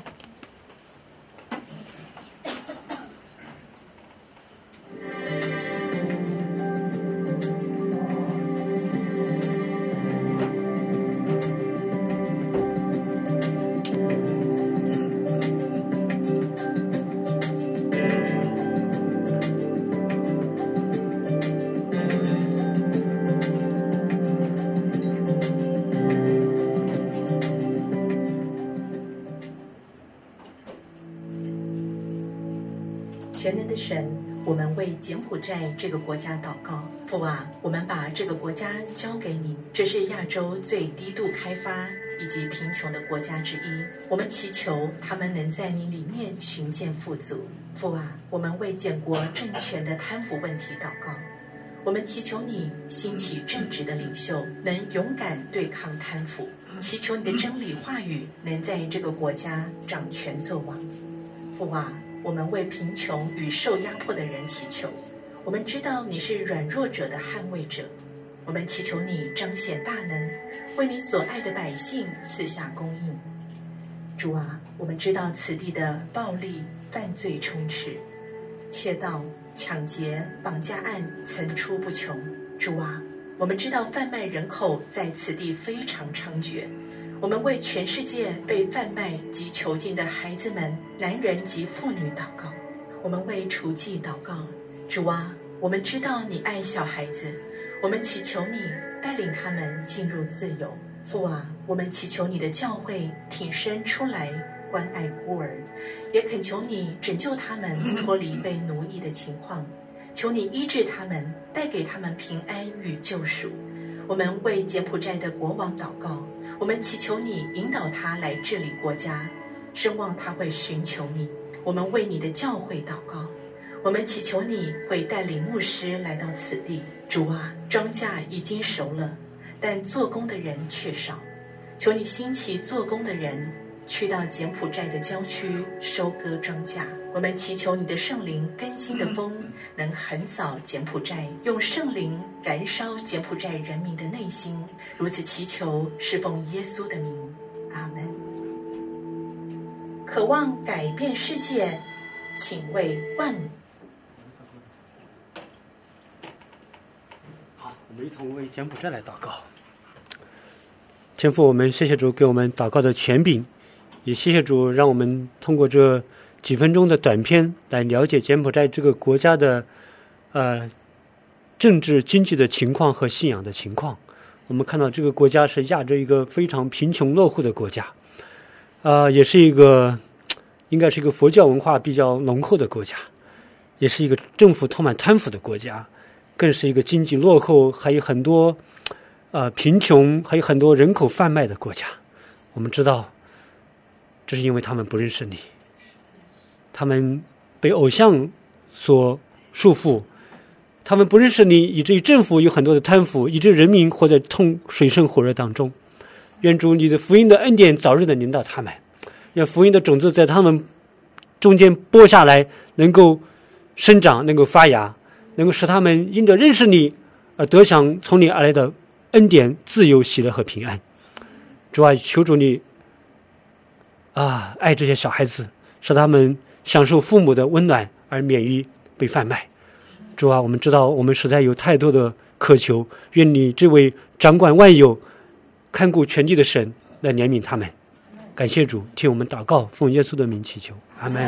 Speaker 6: 全能的神， 我们为柬埔寨这个国家祷告。父啊，我们把这个国家交给你，这是亚洲最低度开发以及贫穷的国家之一。我们祈求他们能在你里面寻见富足。父啊，我们为建国政权的贪腐问题祷告。我们祈求你兴起正直的领袖，能勇敢对抗贪腐。祈求你的真理话语能在这个国家掌权作王。父啊，我们为贫穷与受压迫的人祈求。我们知道你是软弱者的捍卫者，我们祈求你彰显大能，为你所爱的百姓赐下供应。主啊，我们知道此地的暴力犯罪充斥，窃盗、抢劫、绑架案层出不穷。主啊，我们知道贩卖人口在此地非常猖獗。我们为全世界被贩卖及囚禁的孩子们、男人及妇女祷告。我们为雏妓祷告。主啊，我们知道你爱小孩子，我们祈求你带领他们进入自由。父啊，我们祈求你的教会挺身出来关爱孤儿，也恳求你拯救他们脱离被奴役的情况，求你医治他们，带给他们平安与救赎。我们为柬埔寨的国王祷告，我们祈求你引导他来治理国家，深望他会寻求你。我们为你的教会祷告，我们祈求你会带领牧师来到此地。主啊，庄稼已经熟了，但做工的人却少，求你兴起做工的人，去到柬埔寨的郊区收割庄稼。我们祈求你的圣灵更新的风能横扫柬埔寨，用圣灵燃烧柬埔寨人民的内心。如此祈求，是奉耶稣的名，阿门。渴望改变世界，请为万
Speaker 5: 好，我们一同为柬埔寨来祷告。天父，我们谢谢主给我们祷告的权柄，也谢谢主让我们通过这几分钟的短片来了解柬埔寨这个国家的呃政治经济的情况和信仰的情况。我们看到这个国家是亚洲一个非常贫穷落后的国家，呃，也是一个应该是一个佛教文化比较浓厚的国家，也是一个政府充满贪腐的国家，更是一个经济落后，还有很多呃贫穷，还有很多人口贩卖的国家。我们知道，这是因为他们不认识你，他们被偶像所束缚，他们不认识你，以至于政府有很多的贪腐，以至于人民活在痛水深火热当中。愿主你的福音的恩典早日的临到他们，愿福音的种子在他们中间播下来，能够生长，能够发芽，能够使他们因着认识你而得享从你而来的恩典、自由、喜乐和平安。主啊，求主你啊爱这些小孩子，使他们享受父母的温暖而免于被贩卖。主啊，我们知道我们实在有太多的渴求，愿你这位掌管万有、看顾全地的神来怜悯他们。感谢主，听我们祷告，奉耶稣的名祈求，阿门。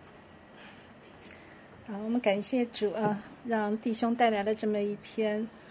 Speaker 3: 好，我们感谢主啊，让弟兄带来了这么一篇